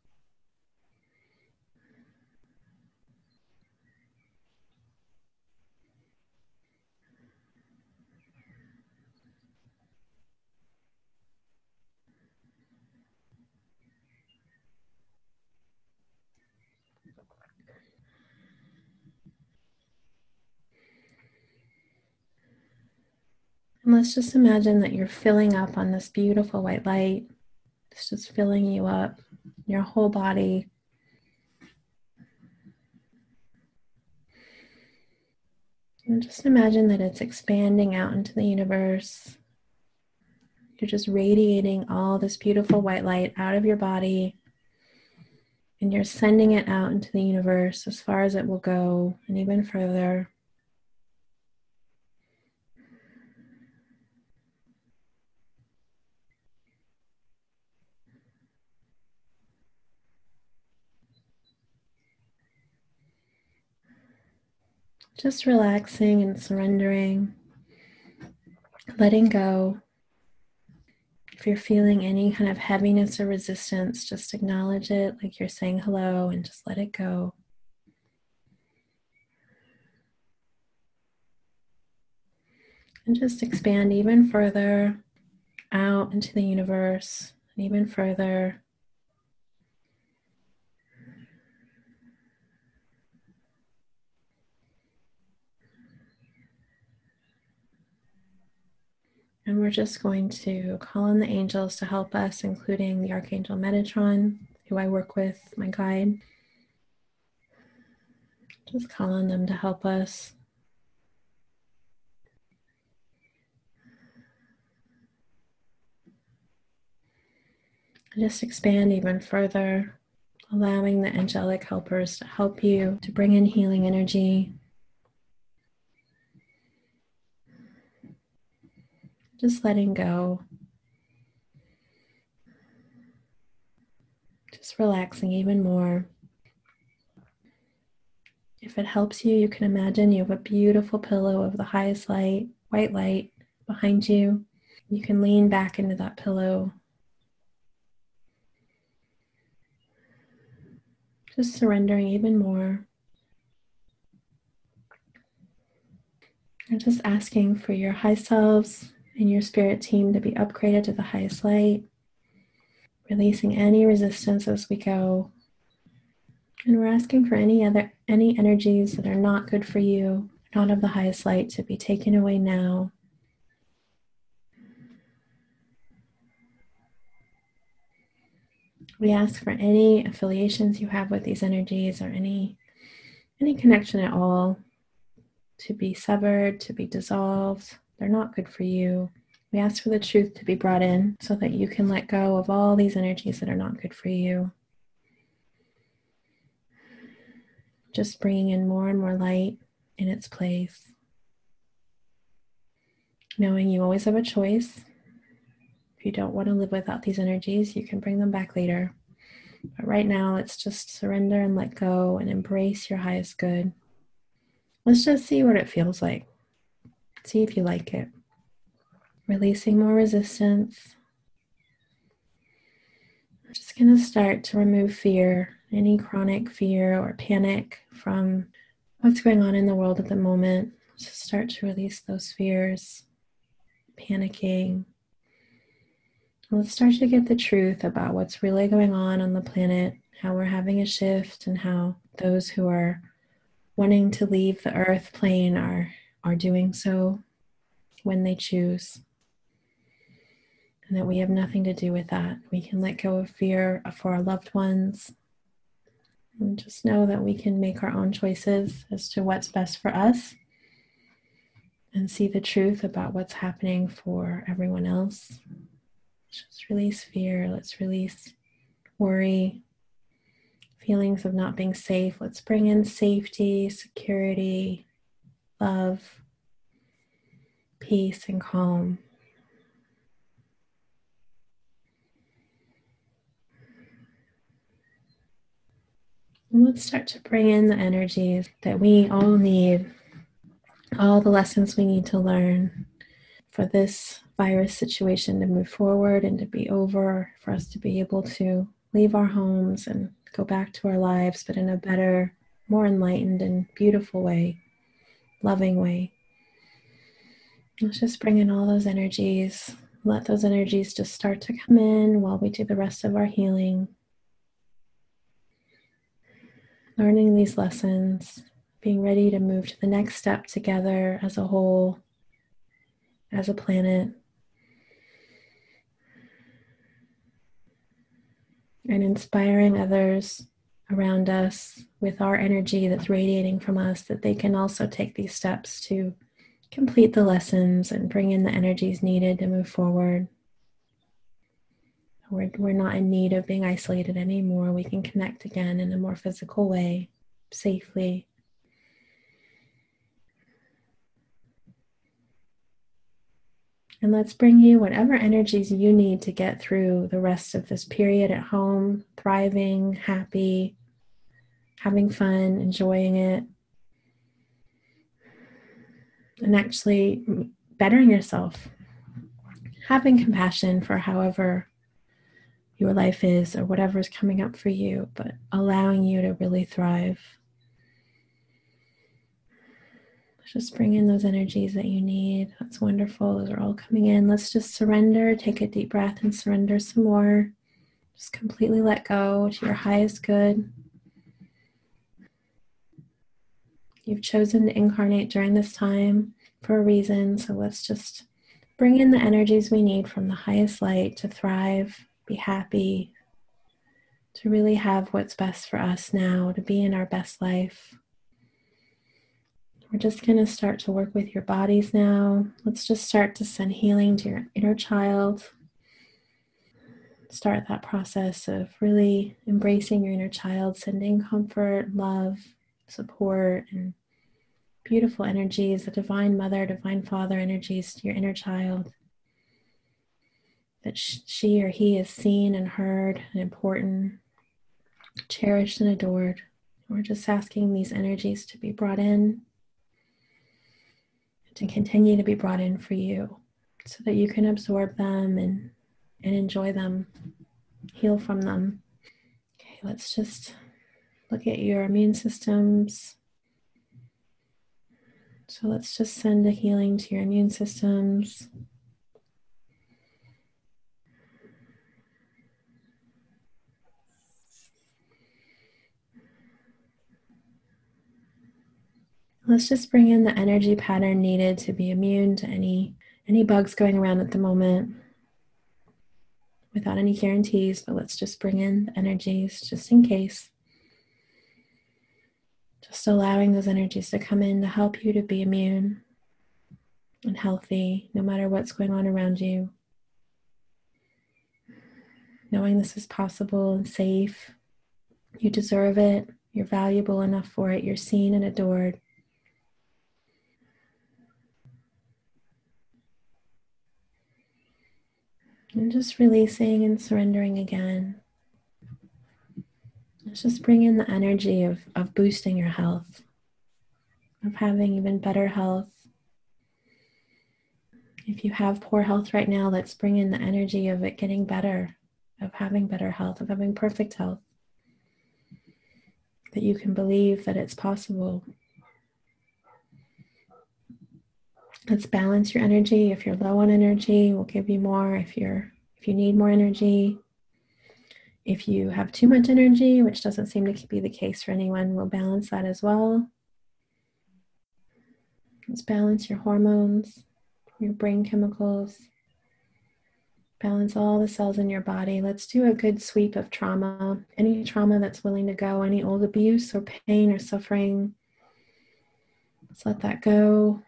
Speaker 1: And let's just imagine that you're filling up on this beautiful white light. It's just filling you up, your whole body. And just imagine that it's expanding out into the universe. You're just radiating all this beautiful white light out of your body. And you're sending it out into the universe as far as it will go and even further. Just relaxing and surrendering, letting go. If you're feeling any kind of heaviness or resistance, just acknowledge it like you're saying hello and just let it go. And just expand even further out into the universe, and even further. And we're just going to call on the angels to help us, including the Archangel Metatron, who I work with, my guide. Just call on them to help us. And just expand even further, allowing the angelic helpers to help you to bring in healing energy. Just letting go. Just relaxing even more. If it helps you, you can imagine you have a beautiful pillow of the highest light, white light behind you. You can lean back into that pillow. Just surrendering even more. And just asking for your high selves and your spirit team to be upgraded to the highest light. Releasing any resistance as we go. And we're asking for any energies that are not good for you, not of the highest light, to be taken away now. We ask for any affiliations you have with these energies or any connection at all to be severed, to be dissolved. They're not good for you. We ask for the truth to be brought in so that you can let go of all these energies that are not good for you. Just bringing in more and more light in its place. Knowing you always have a choice. If you don't want to live without these energies, you can bring them back later. But right now, let's just surrender and let go and embrace your highest good. Let's just see what it feels like. See if you like it. Releasing more resistance. I'm just going to start to remove fear, any chronic fear or panic from what's going on in the world at the moment. Just start to release those fears, panicking. Let's start to get the truth about what's really going on the planet, how we're having a shift, and how those who are wanting to leave the earth plane are doing so when they choose. And that we have nothing to do with that. We can let go of fear for our loved ones. And just know that we can make our own choices as to what's best for us. And see the truth about what's happening for everyone else. Just release fear. Let's release worry, feelings of not being safe. Let's bring in safety, security, love, peace, and calm. And let's start to bring in the energies that we all need, all the lessons we need to learn for this virus situation to move forward and to be over, for us to be able to leave our homes and go back to our lives, but in a better, more enlightened and beautiful way, loving way. Let's just bring in all those energies. Let those energies just start to come in while we do the rest of our healing. Learning these lessons, being ready to move to the next step together as a whole, as a planet. And inspiring others around us with our energy that's radiating from us, that they can also take these steps to complete the lessons and bring in the energies needed to move forward. We're not in need of being isolated anymore. We can connect again in a more physical way, safely. And let's bring you whatever energies you need to get through the rest of this period at home, thriving, happy, having fun, enjoying it, and actually bettering yourself, having compassion for however your life is or whatever's coming up for you, but allowing you to really thrive. Just bring in those energies that you need. That's wonderful. Those are all coming in. Let's just surrender. Take a deep breath and surrender some more. Just completely let go to your highest good. You've chosen to incarnate during this time for a reason. So let's just bring in the energies we need from the highest light to thrive, be happy, to really have what's best for us now, to be in our best life. We're just going to start to work with your bodies now. Let's just start to send healing to your inner child. Start that process of really embracing your inner child, sending comfort, love, support, and beautiful energies, the divine mother, divine father energies to your inner child. That she or he is seen and heard and important, cherished and adored. We're just asking these energies to be brought in, to continue to be brought in for you so that you can absorb them and enjoy them, heal from them. Okay, let's just look at your immune systems. So let's just send a healing to your immune systems. Let's just bring in the energy pattern needed to be immune to any bugs going around at the moment. without any guarantees, but let's just bring in the energies just in case. Just allowing those energies to come in to help you to be immune and healthy no matter what's going on around you. Knowing this is possible and safe. You deserve it. You're valuable enough for it. You're seen and adored. And just releasing and surrendering again. Let's just bring in the energy of boosting your health, of having even better health. If you have poor health right now, let's bring in the energy of it getting better, of having better health, of having perfect health. That you can believe that it's possible. Let's balance your energy. If you're low on energy, we'll give you more. If you need more energy. If you have too much energy, which doesn't seem to be the case for anyone, we'll balance that as well. Let's balance your hormones, your brain chemicals. Balance all the cells in your body. Let's do a good sweep of trauma. Any trauma that's willing to go, any old abuse or pain or suffering. Let's let that go.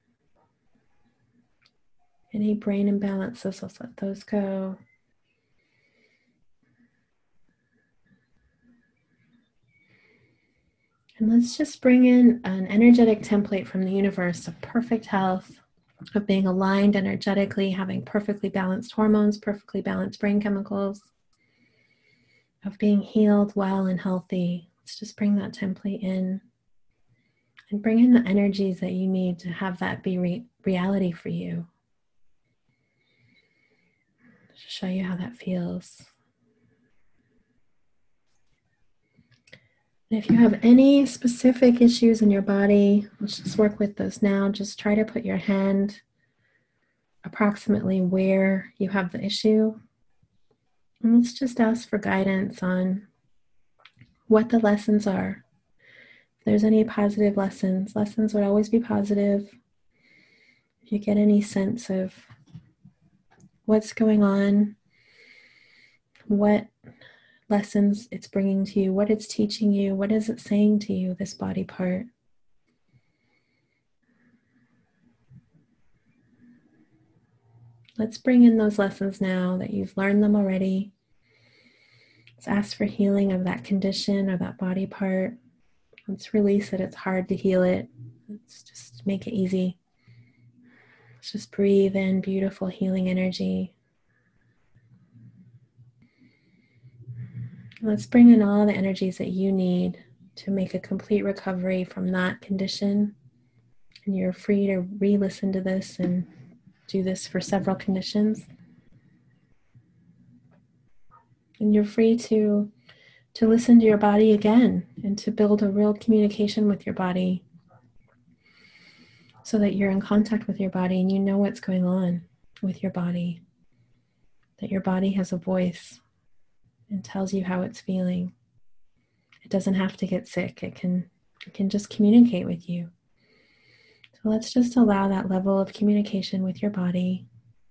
Speaker 1: Any brain imbalances, let's let those go. And let's just bring in an energetic template from the universe of perfect health, of being aligned energetically, having perfectly balanced hormones, perfectly balanced brain chemicals, of being healed, well, and healthy. Let's just bring that template in and bring in the energies that you need to have that be reality for you. To show you how that feels. And if you have any specific issues in your body, let's just work with those now. Just try to put your hand approximately where you have the issue. And let's just ask for guidance on what the lessons are. If there's any positive lessons would always be positive. If you get any sense of what's going on, what lessons it's bringing to you, what it's teaching you, what is it saying to you, this body part. Let's bring in those lessons now that you've learned them already. Let's ask for healing of that condition or that body part. Let's release it. It's hard to heal it. Let's just make it easy. Let's just breathe in beautiful healing energy. Let's bring in all the energies that you need to make a complete recovery from that condition. And you're free to re-listen to this and do this for several conditions. And you're free to listen to your body again and to build a real communication with your body so that you're in contact with your body and you know what's going on with your body, that your body has a voice and tells you how it's feeling. It doesn't have to get sick. It can just communicate with you. So let's just allow that level of communication with your body.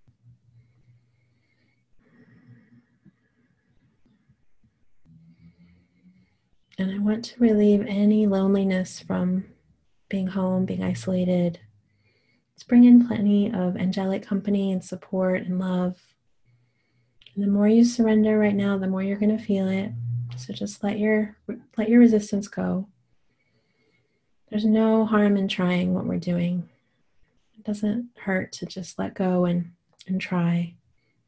Speaker 1: And I want to relieve any loneliness from being home, being isolated. Let's bring in plenty of angelic company and support and love. And the more you surrender right now, the more you're going to feel it. So just let your resistance go. There's no harm in trying what we're doing. It doesn't hurt to just let go and try.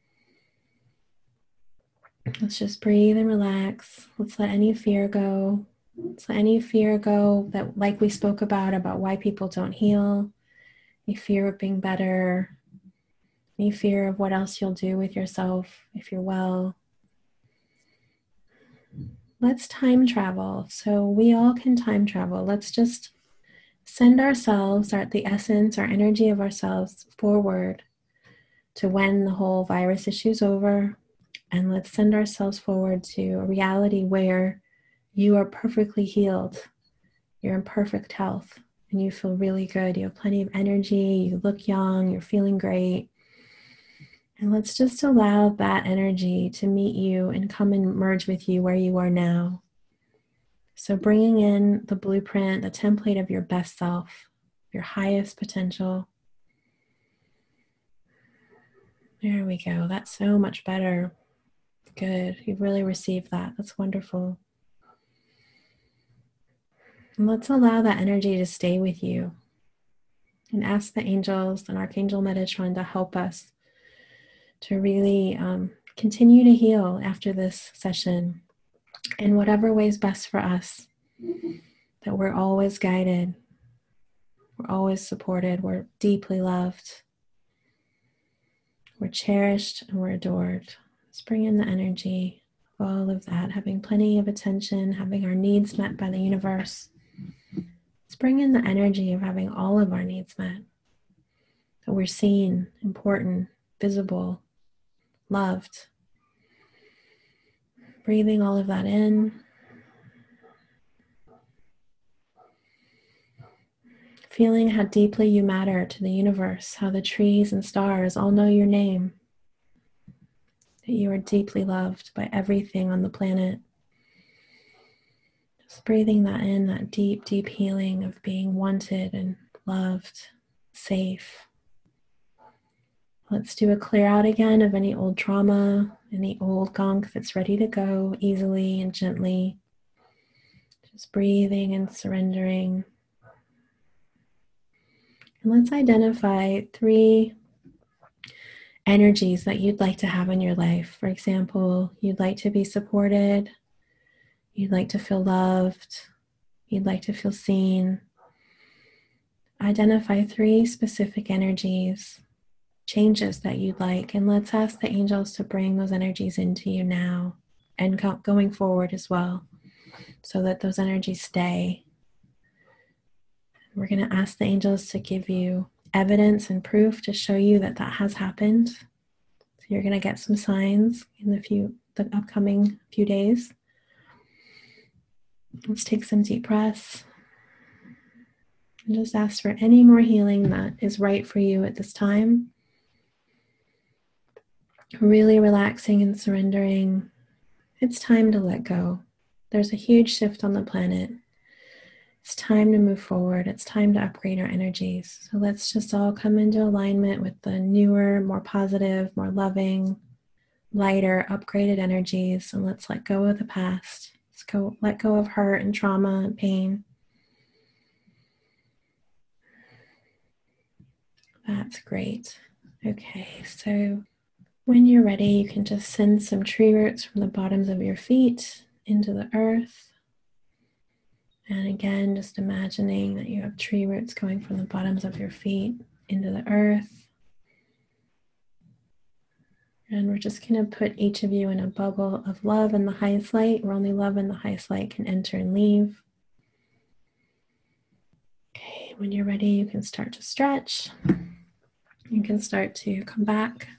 Speaker 1: Let's just breathe and relax. Let's let any fear go. Let's let any fear go that, like we spoke about why people don't heal, any fear of being better, any fear of what else you'll do with yourself if you're well. Let's time travel. So we all can time travel. Let's just send ourselves, the essence, our energy of ourselves forward to when the whole virus issue's over. And let's send ourselves forward to a reality where you are perfectly healed. You're in perfect health and you feel really good. You have plenty of energy. You look young. You're feeling great. And let's just allow that energy to meet you and come and merge with you where you are now. So bringing in the blueprint, the template of your best self, your highest potential. There we go. That's so much better. Good. You've really received that. That's wonderful. And let's allow that energy to stay with you. And ask the angels and Archangel Metatron to help us to really continue to heal after this session in whatever way is best for us. That we're always guided. We're always supported. We're deeply loved. We're cherished and we're adored. Let's bring in the energy of all of that, having plenty of attention, having our needs met by the universe. Let's bring in the energy of having all of our needs met. That we're seen, important, visible, loved. Breathing all of that in. Feeling how deeply you matter to the universe, how the trees and stars all know your name. That you are deeply loved by everything on the planet. Just breathing that in, that deep, deep healing of being wanted and loved, safe. Let's do a clear out again of any old trauma, any old gunk that's ready to go easily and gently. Just breathing and surrendering. And let's identify 3 energies that you'd like to have in your life. For example, you'd like to be supported, you'd like to feel loved, you'd like to feel seen. Identify 3 specific energies, changes that you'd like, and let's ask the angels to bring those energies into you now and going forward as well, so that those energies stay. We're going to ask the angels to give you evidence and proof to show you that that has happened. So you're going to get some signs in the upcoming few days. Let's take some deep breaths. And just ask for any more healing that is right for you at this time. Really relaxing and surrendering. It's time to let go. There's a huge shift on the planet. It's time to move forward. It's time to upgrade our energies. So let's just all come into alignment with the newer, more positive, more loving, lighter, upgraded energies. And let's let go of the past. Let go of hurt and trauma and pain. That's great. Okay, so when you're ready, you can just send some tree roots from the bottoms of your feet into the earth. And again, just imagining that you have tree roots going from the bottoms of your feet into the earth. And we're just going to put each of you in a bubble of love in the highest light, where only love in the highest light can enter and leave. Okay, when you're ready, you can start to stretch. You can start to come back.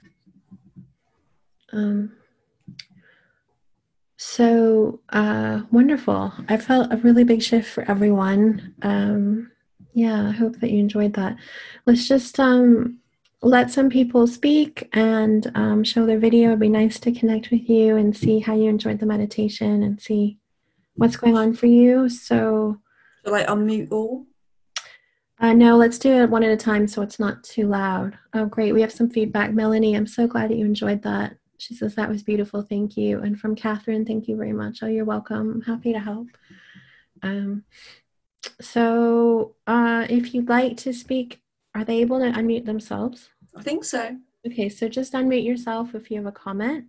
Speaker 1: Wonderful. I felt a really big shift for everyone. I hope that you enjoyed that. Let's just let some people speak and show their video. It'd be nice to connect with you and see how you enjoyed the meditation and see what's going on for you. So,
Speaker 2: shall I unmute all?
Speaker 1: No, let's do it one at a time so it's not too loud. Oh, great. We have some feedback. Melanie, I'm so glad that you enjoyed that. She says that was beautiful. Thank you. And from Catherine, thank you very much. Oh, you're welcome. I'm happy to help. If you'd like to speak, are they able to unmute themselves?
Speaker 2: I think so.
Speaker 1: Okay, so just unmute yourself if you have a comment.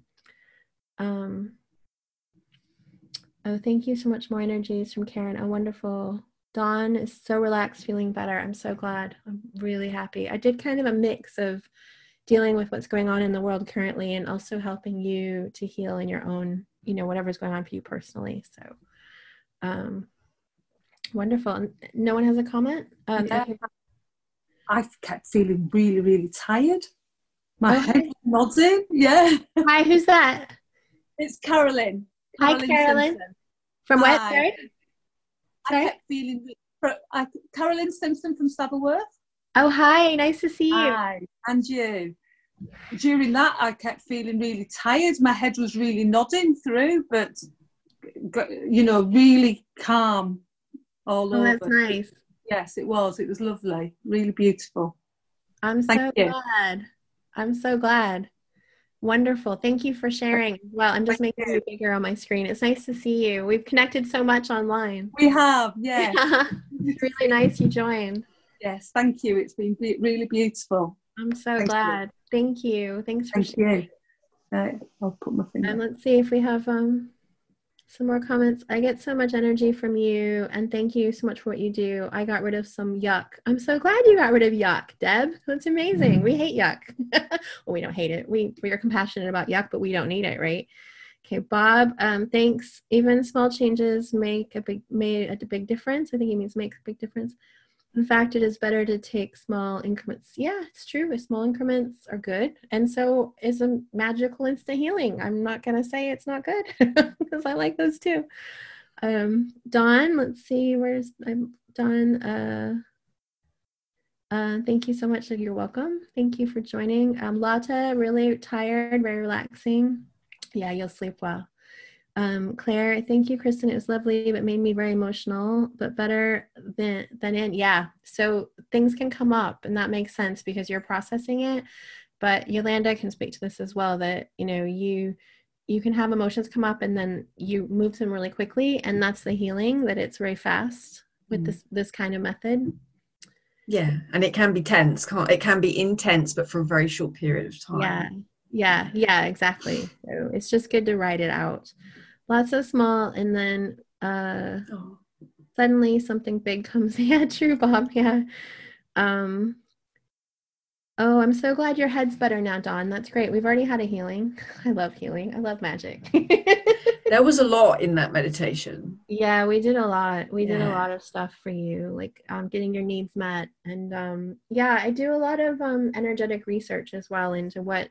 Speaker 1: Thank you so much. More energies from Karen. Oh, wonderful. Dawn is so relaxed, feeling better. I'm so glad. I'm really happy. I did kind of a mix of dealing with what's going on in the world currently and also helping you to heal in your own, whatever's going on for you personally. So, wonderful. No one has a comment?
Speaker 4: I kept feeling really, really tired. My head was nodding. Yeah.
Speaker 1: Hi, who's that?
Speaker 4: It's Carolyn.
Speaker 1: Hi, Carolyn.
Speaker 4: Simpson.
Speaker 1: From what?
Speaker 4: Hi.
Speaker 1: Sorry?
Speaker 4: I kept feeling Carolyn Simpson from Saddleworth.
Speaker 1: Oh, hi. Nice to see you.
Speaker 4: Hi. And you. during that, I kept feeling really tired. My head was really nodding through, but, you know, really calm all over.
Speaker 1: That's nice.
Speaker 4: Yes, it was. It was lovely. Really beautiful.
Speaker 1: I'm
Speaker 4: Thank
Speaker 1: so
Speaker 4: you.
Speaker 1: glad. I'm so glad. Wonderful. Thank you for sharing. Well, I'm just making you bigger on my screen. It's nice to see you. We've connected so much online.
Speaker 4: We have, yeah.
Speaker 1: It's really nice you joined.
Speaker 4: Yes, thank you. It's been really beautiful.
Speaker 1: I'm so glad. Thank you. Thanks for
Speaker 4: sharing. I'll put my finger.
Speaker 1: And let's see if we have some more comments. I get so much energy from you, and thank you so much for what you do. I got rid of some yuck. I'm so glad you got rid of yuck, Deb. That's amazing. We hate yuck. Well, we don't hate it. We are compassionate about yuck, but we don't need it, right? Okay, Bob, thanks. Even small changes made a big difference. I think he means make a big difference. In fact, it is better to take small increments. Yeah, it's true. Small increments are good. And so is a magical instant healing. I'm not going to say it's not good because I like those too. Dawn, let's see, where's Dawn? Thank you so much. You're welcome. Thank you for joining. Lata, really tired, very relaxing. Yeah, you'll sleep well. Claire, thank you, Kristen. It was lovely, but made me very emotional, but better than in. Yeah. So things can come up, and that makes sense because you're processing it. But Yolanda can speak to this as well, that, you know, you can have emotions come up and then you move them really quickly. And that's the healing, that it's very fast with this kind of method.
Speaker 2: Yeah. And it can be tense. It can be intense, but for a very short period of time.
Speaker 1: Yeah, exactly. So it's just good to write it out. Lots of small, and then suddenly something big comes. Yeah, true, Bob. Yeah. Oh, I'm so glad your head's better now, Dawn. That's great. We've already had a healing. I love healing. I love magic.
Speaker 2: There was a lot in that meditation.
Speaker 1: Yeah, we did a lot. We did a lot of stuff for you, like getting your needs met. And yeah, I do a lot of energetic research as well into what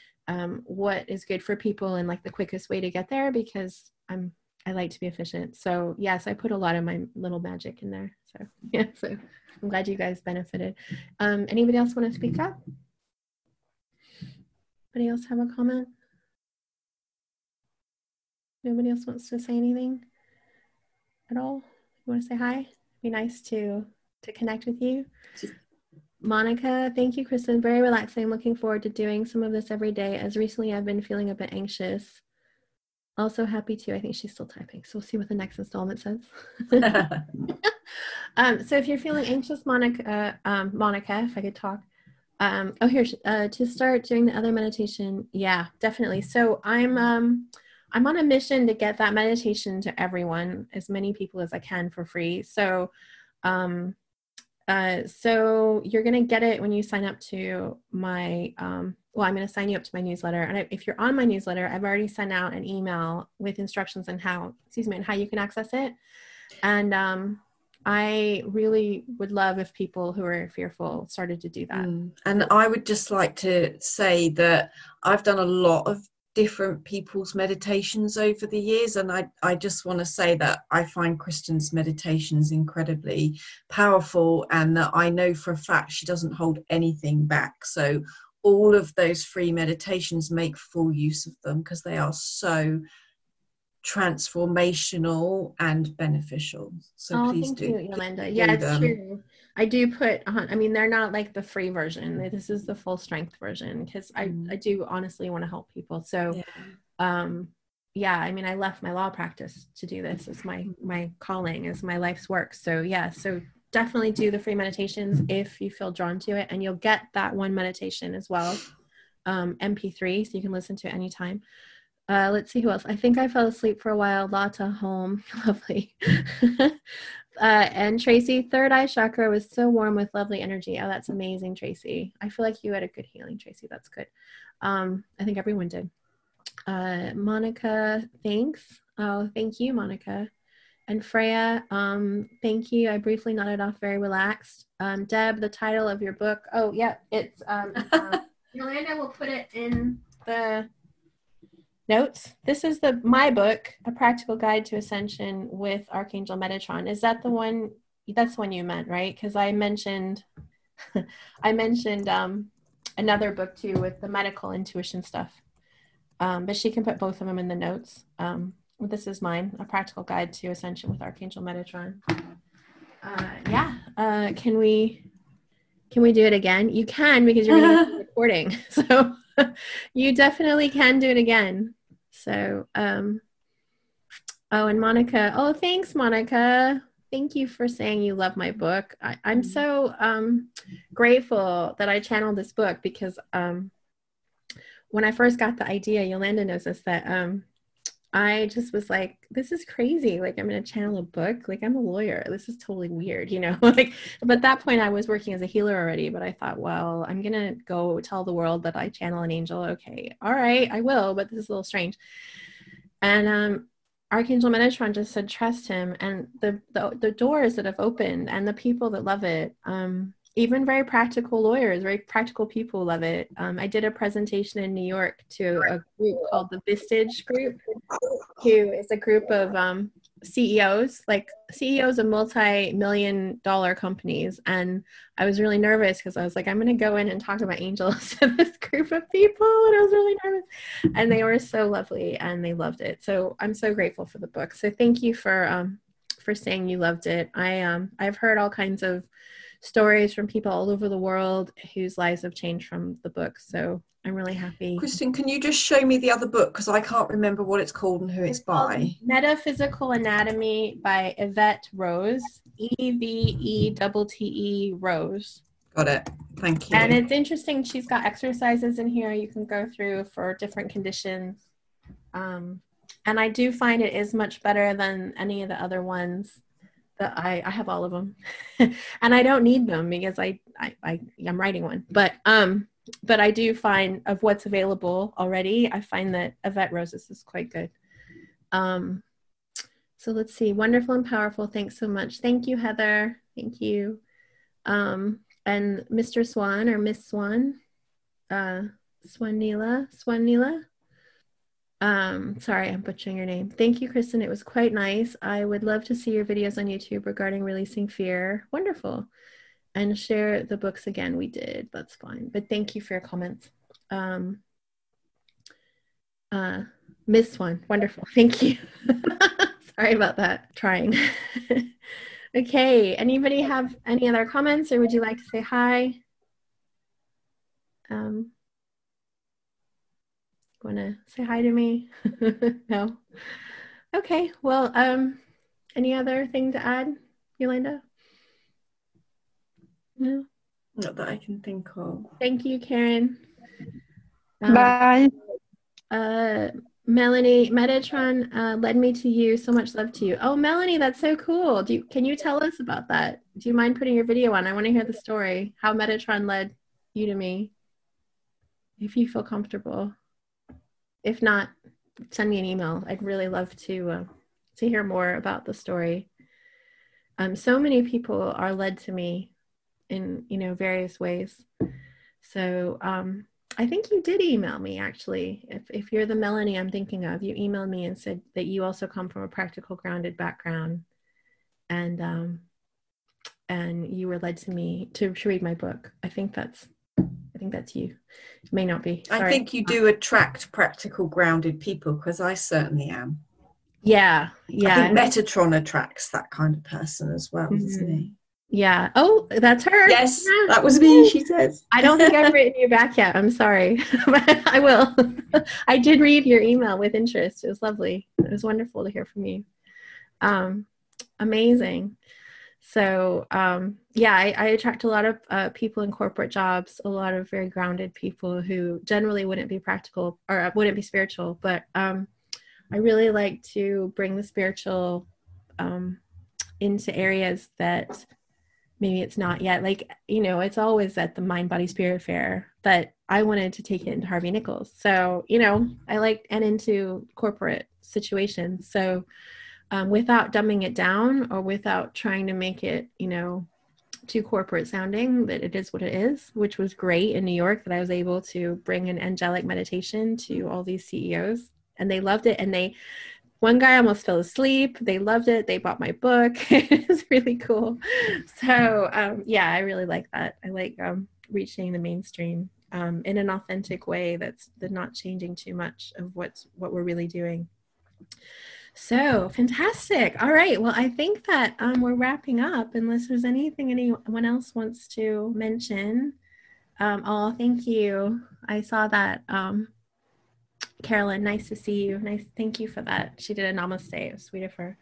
Speaker 1: is good for people and like the quickest way to get there, because I like to be efficient. So yes, I put a lot of my little magic in there. So yeah, so I'm glad you guys benefited. Anybody else want to speak up? Anybody else have a comment? Nobody else wants to say anything at all? You want to say hi? It'd be nice to connect with you. Monica, thank you, Kristen. Very relaxing. Looking forward to doing some of this every day, as recently I've been feeling a bit anxious. Also happy to. I think she's still typing, so we'll see what the next installment says. So if you're feeling anxious, Monica, if I could talk. To start doing the other meditation. Yeah, definitely. So I'm on a mission to get that meditation to everyone, as many people as I can, for free. So so you're going to get it when you sign up to my, well, I'm going to sign you up to my newsletter. And if you're on my newsletter, I've already sent out an email with instructions on how you can access it. And I really would love if people who are fearful started to do that.
Speaker 2: And I would just like to say that I've done a lot of different people's meditations over the years, and I just want to say that I find Kristen's meditations incredibly powerful, and that I know for a fact she doesn't hold anything back. So all of those free meditations, make full use of them, because they are so transformational and beneficial. So please
Speaker 1: thank
Speaker 2: do.
Speaker 1: You, Yolanda. Yeah, it's true. I do put, I mean, they're not like the free version. This is the full strength version, because I do honestly want to help people. So, yeah, I mean, I left my law practice to do this as my calling, as my life's work. So yeah, so definitely do the free meditations if you feel drawn to it, and you'll get that one meditation as well, MP3, so you can listen to it anytime. Let's see who else. I think I fell asleep for a while. Lata home. Lovely. And Tracy, third eye chakra was so warm with lovely energy. Oh, that's amazing, Tracy. I feel like you had a good healing, Tracy. That's good. I think everyone did. Monica, thanks. Oh, thank you, Monica. And Freya, thank you. I briefly nodded off, very relaxed. Deb, the title of your book. Oh, yeah, it's Yolanda will put it in the notes. This is my book, A Practical Guide to Ascension with Archangel Metatron. Is that the one? That's the one you meant, right? Because I mentioned another book too with the medical intuition stuff. But she can put both of them in the notes. This is mine, A Practical Guide to Ascension with Archangel Metatron. Can we do it again? You can, because you're going to be recording. So you definitely can do it again. So, and Monica. Oh, thanks, Monica. Thank you for saying you love my book. I'm so grateful that I channeled this book, because when I first got the idea, Yolanda knows this, that I just was like, this is crazy. Like, I'm going to channel a book. Like, I'm a lawyer. This is totally weird, you know? Like, but at that point I was working as a healer already, but I thought, well, I'm going to go tell the world that I channel an angel. Okay. All right, I will, but this is a little strange. And Archangel Metatron just said, trust him. And the doors that have opened and the people that love it, even very practical lawyers, very practical people love it. I did a presentation in New York to a group called the Vistage Group, who is a group of CEOs, like CEOs of multi-million-dollar companies. And I was really nervous because I was like, I'm going to go in and talk about angels to this group of people. And I was really nervous. And they were so lovely and they loved it. So I'm so grateful for the book. So thank you for saying you loved it. I've heard all kinds of stories from people all over the world whose lives have changed from the book. So I'm really happy.
Speaker 2: Kristen, can you just show me the other book? Because I can't remember what it's called and who it's by.
Speaker 1: Metaphysical Anatomy by Yvette Rose. Evette Rose. Got
Speaker 2: it. Thank you.
Speaker 1: And it's interesting. She's got exercises in here you can go through for different conditions. And I do find it is much better than any of the other ones. I have all of them and I don't need them because I'm writing one, but I do find of what's available already, I find that Yvette Rose's is quite good. So let's see. Wonderful and powerful. Thanks so much. Thank you, Heather. Thank you. And Mr. Swan or Miss Swan, Swanila. Sorry, I'm butchering your name. Thank you, Kristen. It was quite nice. I would love to see your videos on YouTube regarding releasing fear. Wonderful. And share the books again. We did. That's fine. But thank you for your comments. Miss One. Wonderful. Thank you. Sorry about that. Trying. Okay. Anybody have any other comments, or would you like to say hi? Want to say hi to me? No? Okay. Well, any other thing to add, Yolanda? No?
Speaker 2: Not that I can think of.
Speaker 1: Thank you, Karen.
Speaker 4: Bye.
Speaker 1: Melanie, Metatron led me to you. So much love to you. Oh, Melanie, that's so cool. Can you tell us about that? Do you mind putting your video on? I want to hear the story, how Metatron led you to me, if you feel comfortable. If not, send me an email. I'd really love to hear more about the story. So many people are led to me in, various ways. So I think you did email me, actually. If you're the Melanie I'm thinking of, you emailed me and said that you also come from a practical, grounded background, and you were led to me to read my book. I think that's you. It may not be. Sorry.
Speaker 2: I think you do attract practical, grounded people, because I certainly am.
Speaker 1: Yeah.
Speaker 2: I think Metatron attracts that kind of person as well, doesn't he?
Speaker 1: Yeah. Oh, that's her.
Speaker 2: Yes, that was me, she says.
Speaker 1: I don't think I've written you back yet. I'm sorry. But I will. I did read your email with interest. It was lovely. It was wonderful to hear from you. Amazing. So, I attract a lot of people in corporate jobs, a lot of very grounded people who generally wouldn't be practical or wouldn't be spiritual. But I really like to bring the spiritual into areas that maybe it's not yet. Like, it's always at the Mind, Body, Spirit Fair, but I wanted to take it into Harvey Nichols. So, I like, and into corporate situations. So, without dumbing it down or without trying to make it, too corporate sounding, that it is what it is, which was great in New York, that I was able to bring an angelic meditation to all these CEOs, and they loved it. And one guy almost fell asleep. They loved it. They bought my book. It was really cool. So, I really like that. I like reaching the mainstream. in an authentic way that's not changing too much of what we're really doing. So fantastic. All right. Well, I think that we're wrapping up unless there's anything anyone else wants to mention. Oh, thank you. I saw that. Carolyn, nice to see you. Nice. Thank you for that. She did a namaste. It was sweet of her.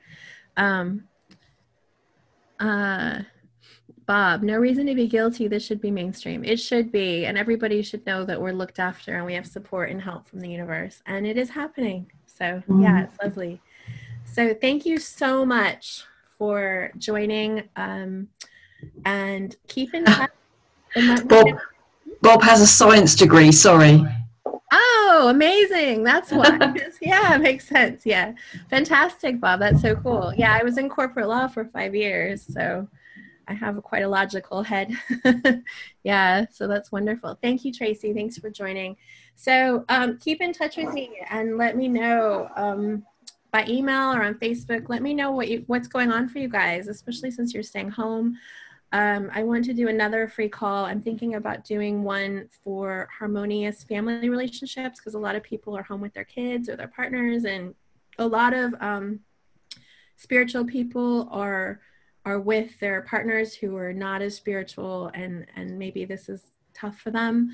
Speaker 1: Bob, no reason to be guilty. This should be mainstream. It should be. And everybody should know that we're looked after and we have support and help from the universe. And it is happening. So yeah, it's lovely. So thank you so much for joining, and keep in touch.
Speaker 2: Bob has a science degree, sorry.
Speaker 1: Oh, amazing. That's why. Yeah, it makes sense. Yeah. Fantastic, Bob. That's so cool. Yeah, I was in corporate law for 5 years, so I have quite a logical head. Yeah, so that's wonderful. Thank you, Tracy. Thanks for joining. So keep in touch with me and let me know by email or on Facebook. Let me know what's going on for you guys, especially since you're staying home. I want to do another free call. I'm thinking about doing one for harmonious family relationships because a lot of people are home with their kids or their partners, and a lot of spiritual people are with their partners who are not as spiritual, and maybe this is tough for them.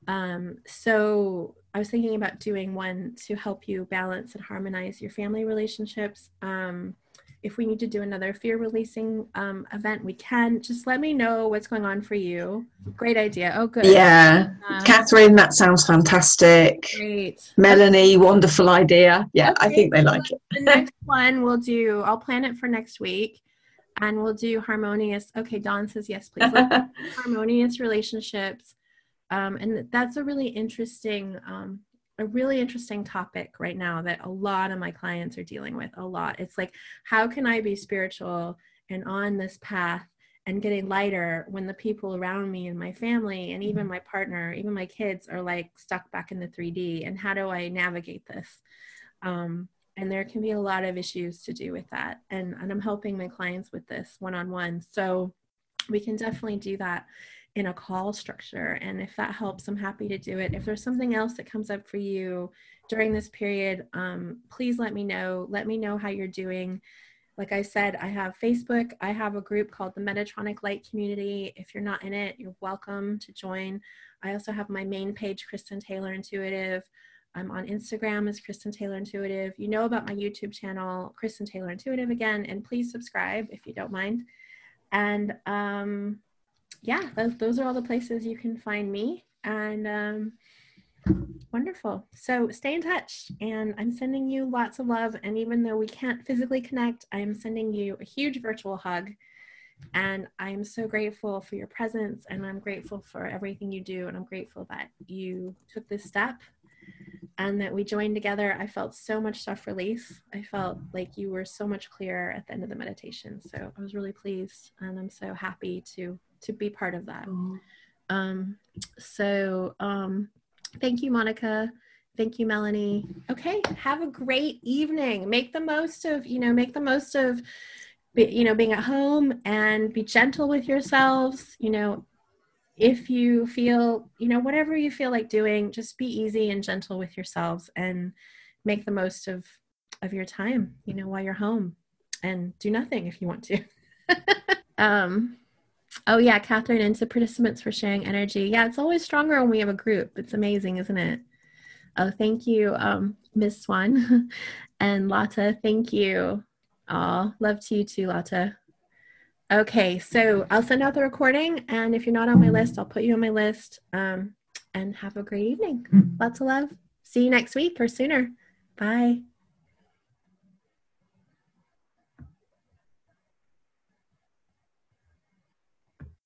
Speaker 1: So I was thinking about doing one to help you balance and harmonize your family relationships. If we need to do another fear releasing event, we can. Just let me know what's going on for you. Great idea. Oh, good.
Speaker 2: Yeah. Catherine, that sounds fantastic.
Speaker 1: Great.
Speaker 2: Melanie, wonderful idea. Yeah, okay. I think they like it.
Speaker 1: The next one I'll plan it for next week, and we'll do harmonious. Okay, Dawn says yes, please. Harmonious relationships. And that's a really interesting topic right now that a lot of my clients are dealing with a lot. It's like, how can I be spiritual and on this path and getting lighter when the people around me and my family and even my partner, even my kids are like stuck back in the 3D, and how do I navigate this? And there can be a lot of issues to do with that. And I'm helping my clients with this one-on-one. So we can definitely do that in a call structure. And if that helps, I'm happy to do it. If there's something else that comes up for you during this period, please let me know. Let me know how you're doing. Like I said, I have Facebook. I have a group called the Metatronic Light Community. If you're not in it, you're welcome to join. I also have my main page, Kristen Taylor Intuitive. I'm on Instagram as Kristen Taylor Intuitive. You know about my YouTube channel, Kristen Taylor Intuitive again, and please subscribe if you don't mind. And yeah, those are all the places you can find me. And wonderful. So stay in touch, and I'm sending you lots of love. And even though we can't physically connect, I'm sending you a huge virtual hug. And I'm so grateful for your presence, and I'm grateful for everything you do. And I'm grateful that you took this step and that we joined together. I felt so much stuff release. I felt like you were so much clearer at the end of the meditation. So I was really pleased, and I'm so happy to be part of that. Thank you, Monica. Thank you, Melanie. Okay, have a great evening. Make the most of being at home, and be gentle with yourselves. If you feel, whatever you feel like doing, just be easy and gentle with yourselves, and make the most of your time, while you're home, and do nothing if you want to. Oh yeah, Catherine, and to participants for sharing energy. Yeah, it's always stronger when we have a group. It's amazing, isn't it? Oh, thank you, Ms. Swan. And Lotta, thank you. Oh, love to you too, Lotta. Okay, so I'll send out the recording, and if you're not on my list, I'll put you on my list. And have a great evening. Lots of love. See you next week or sooner. Bye.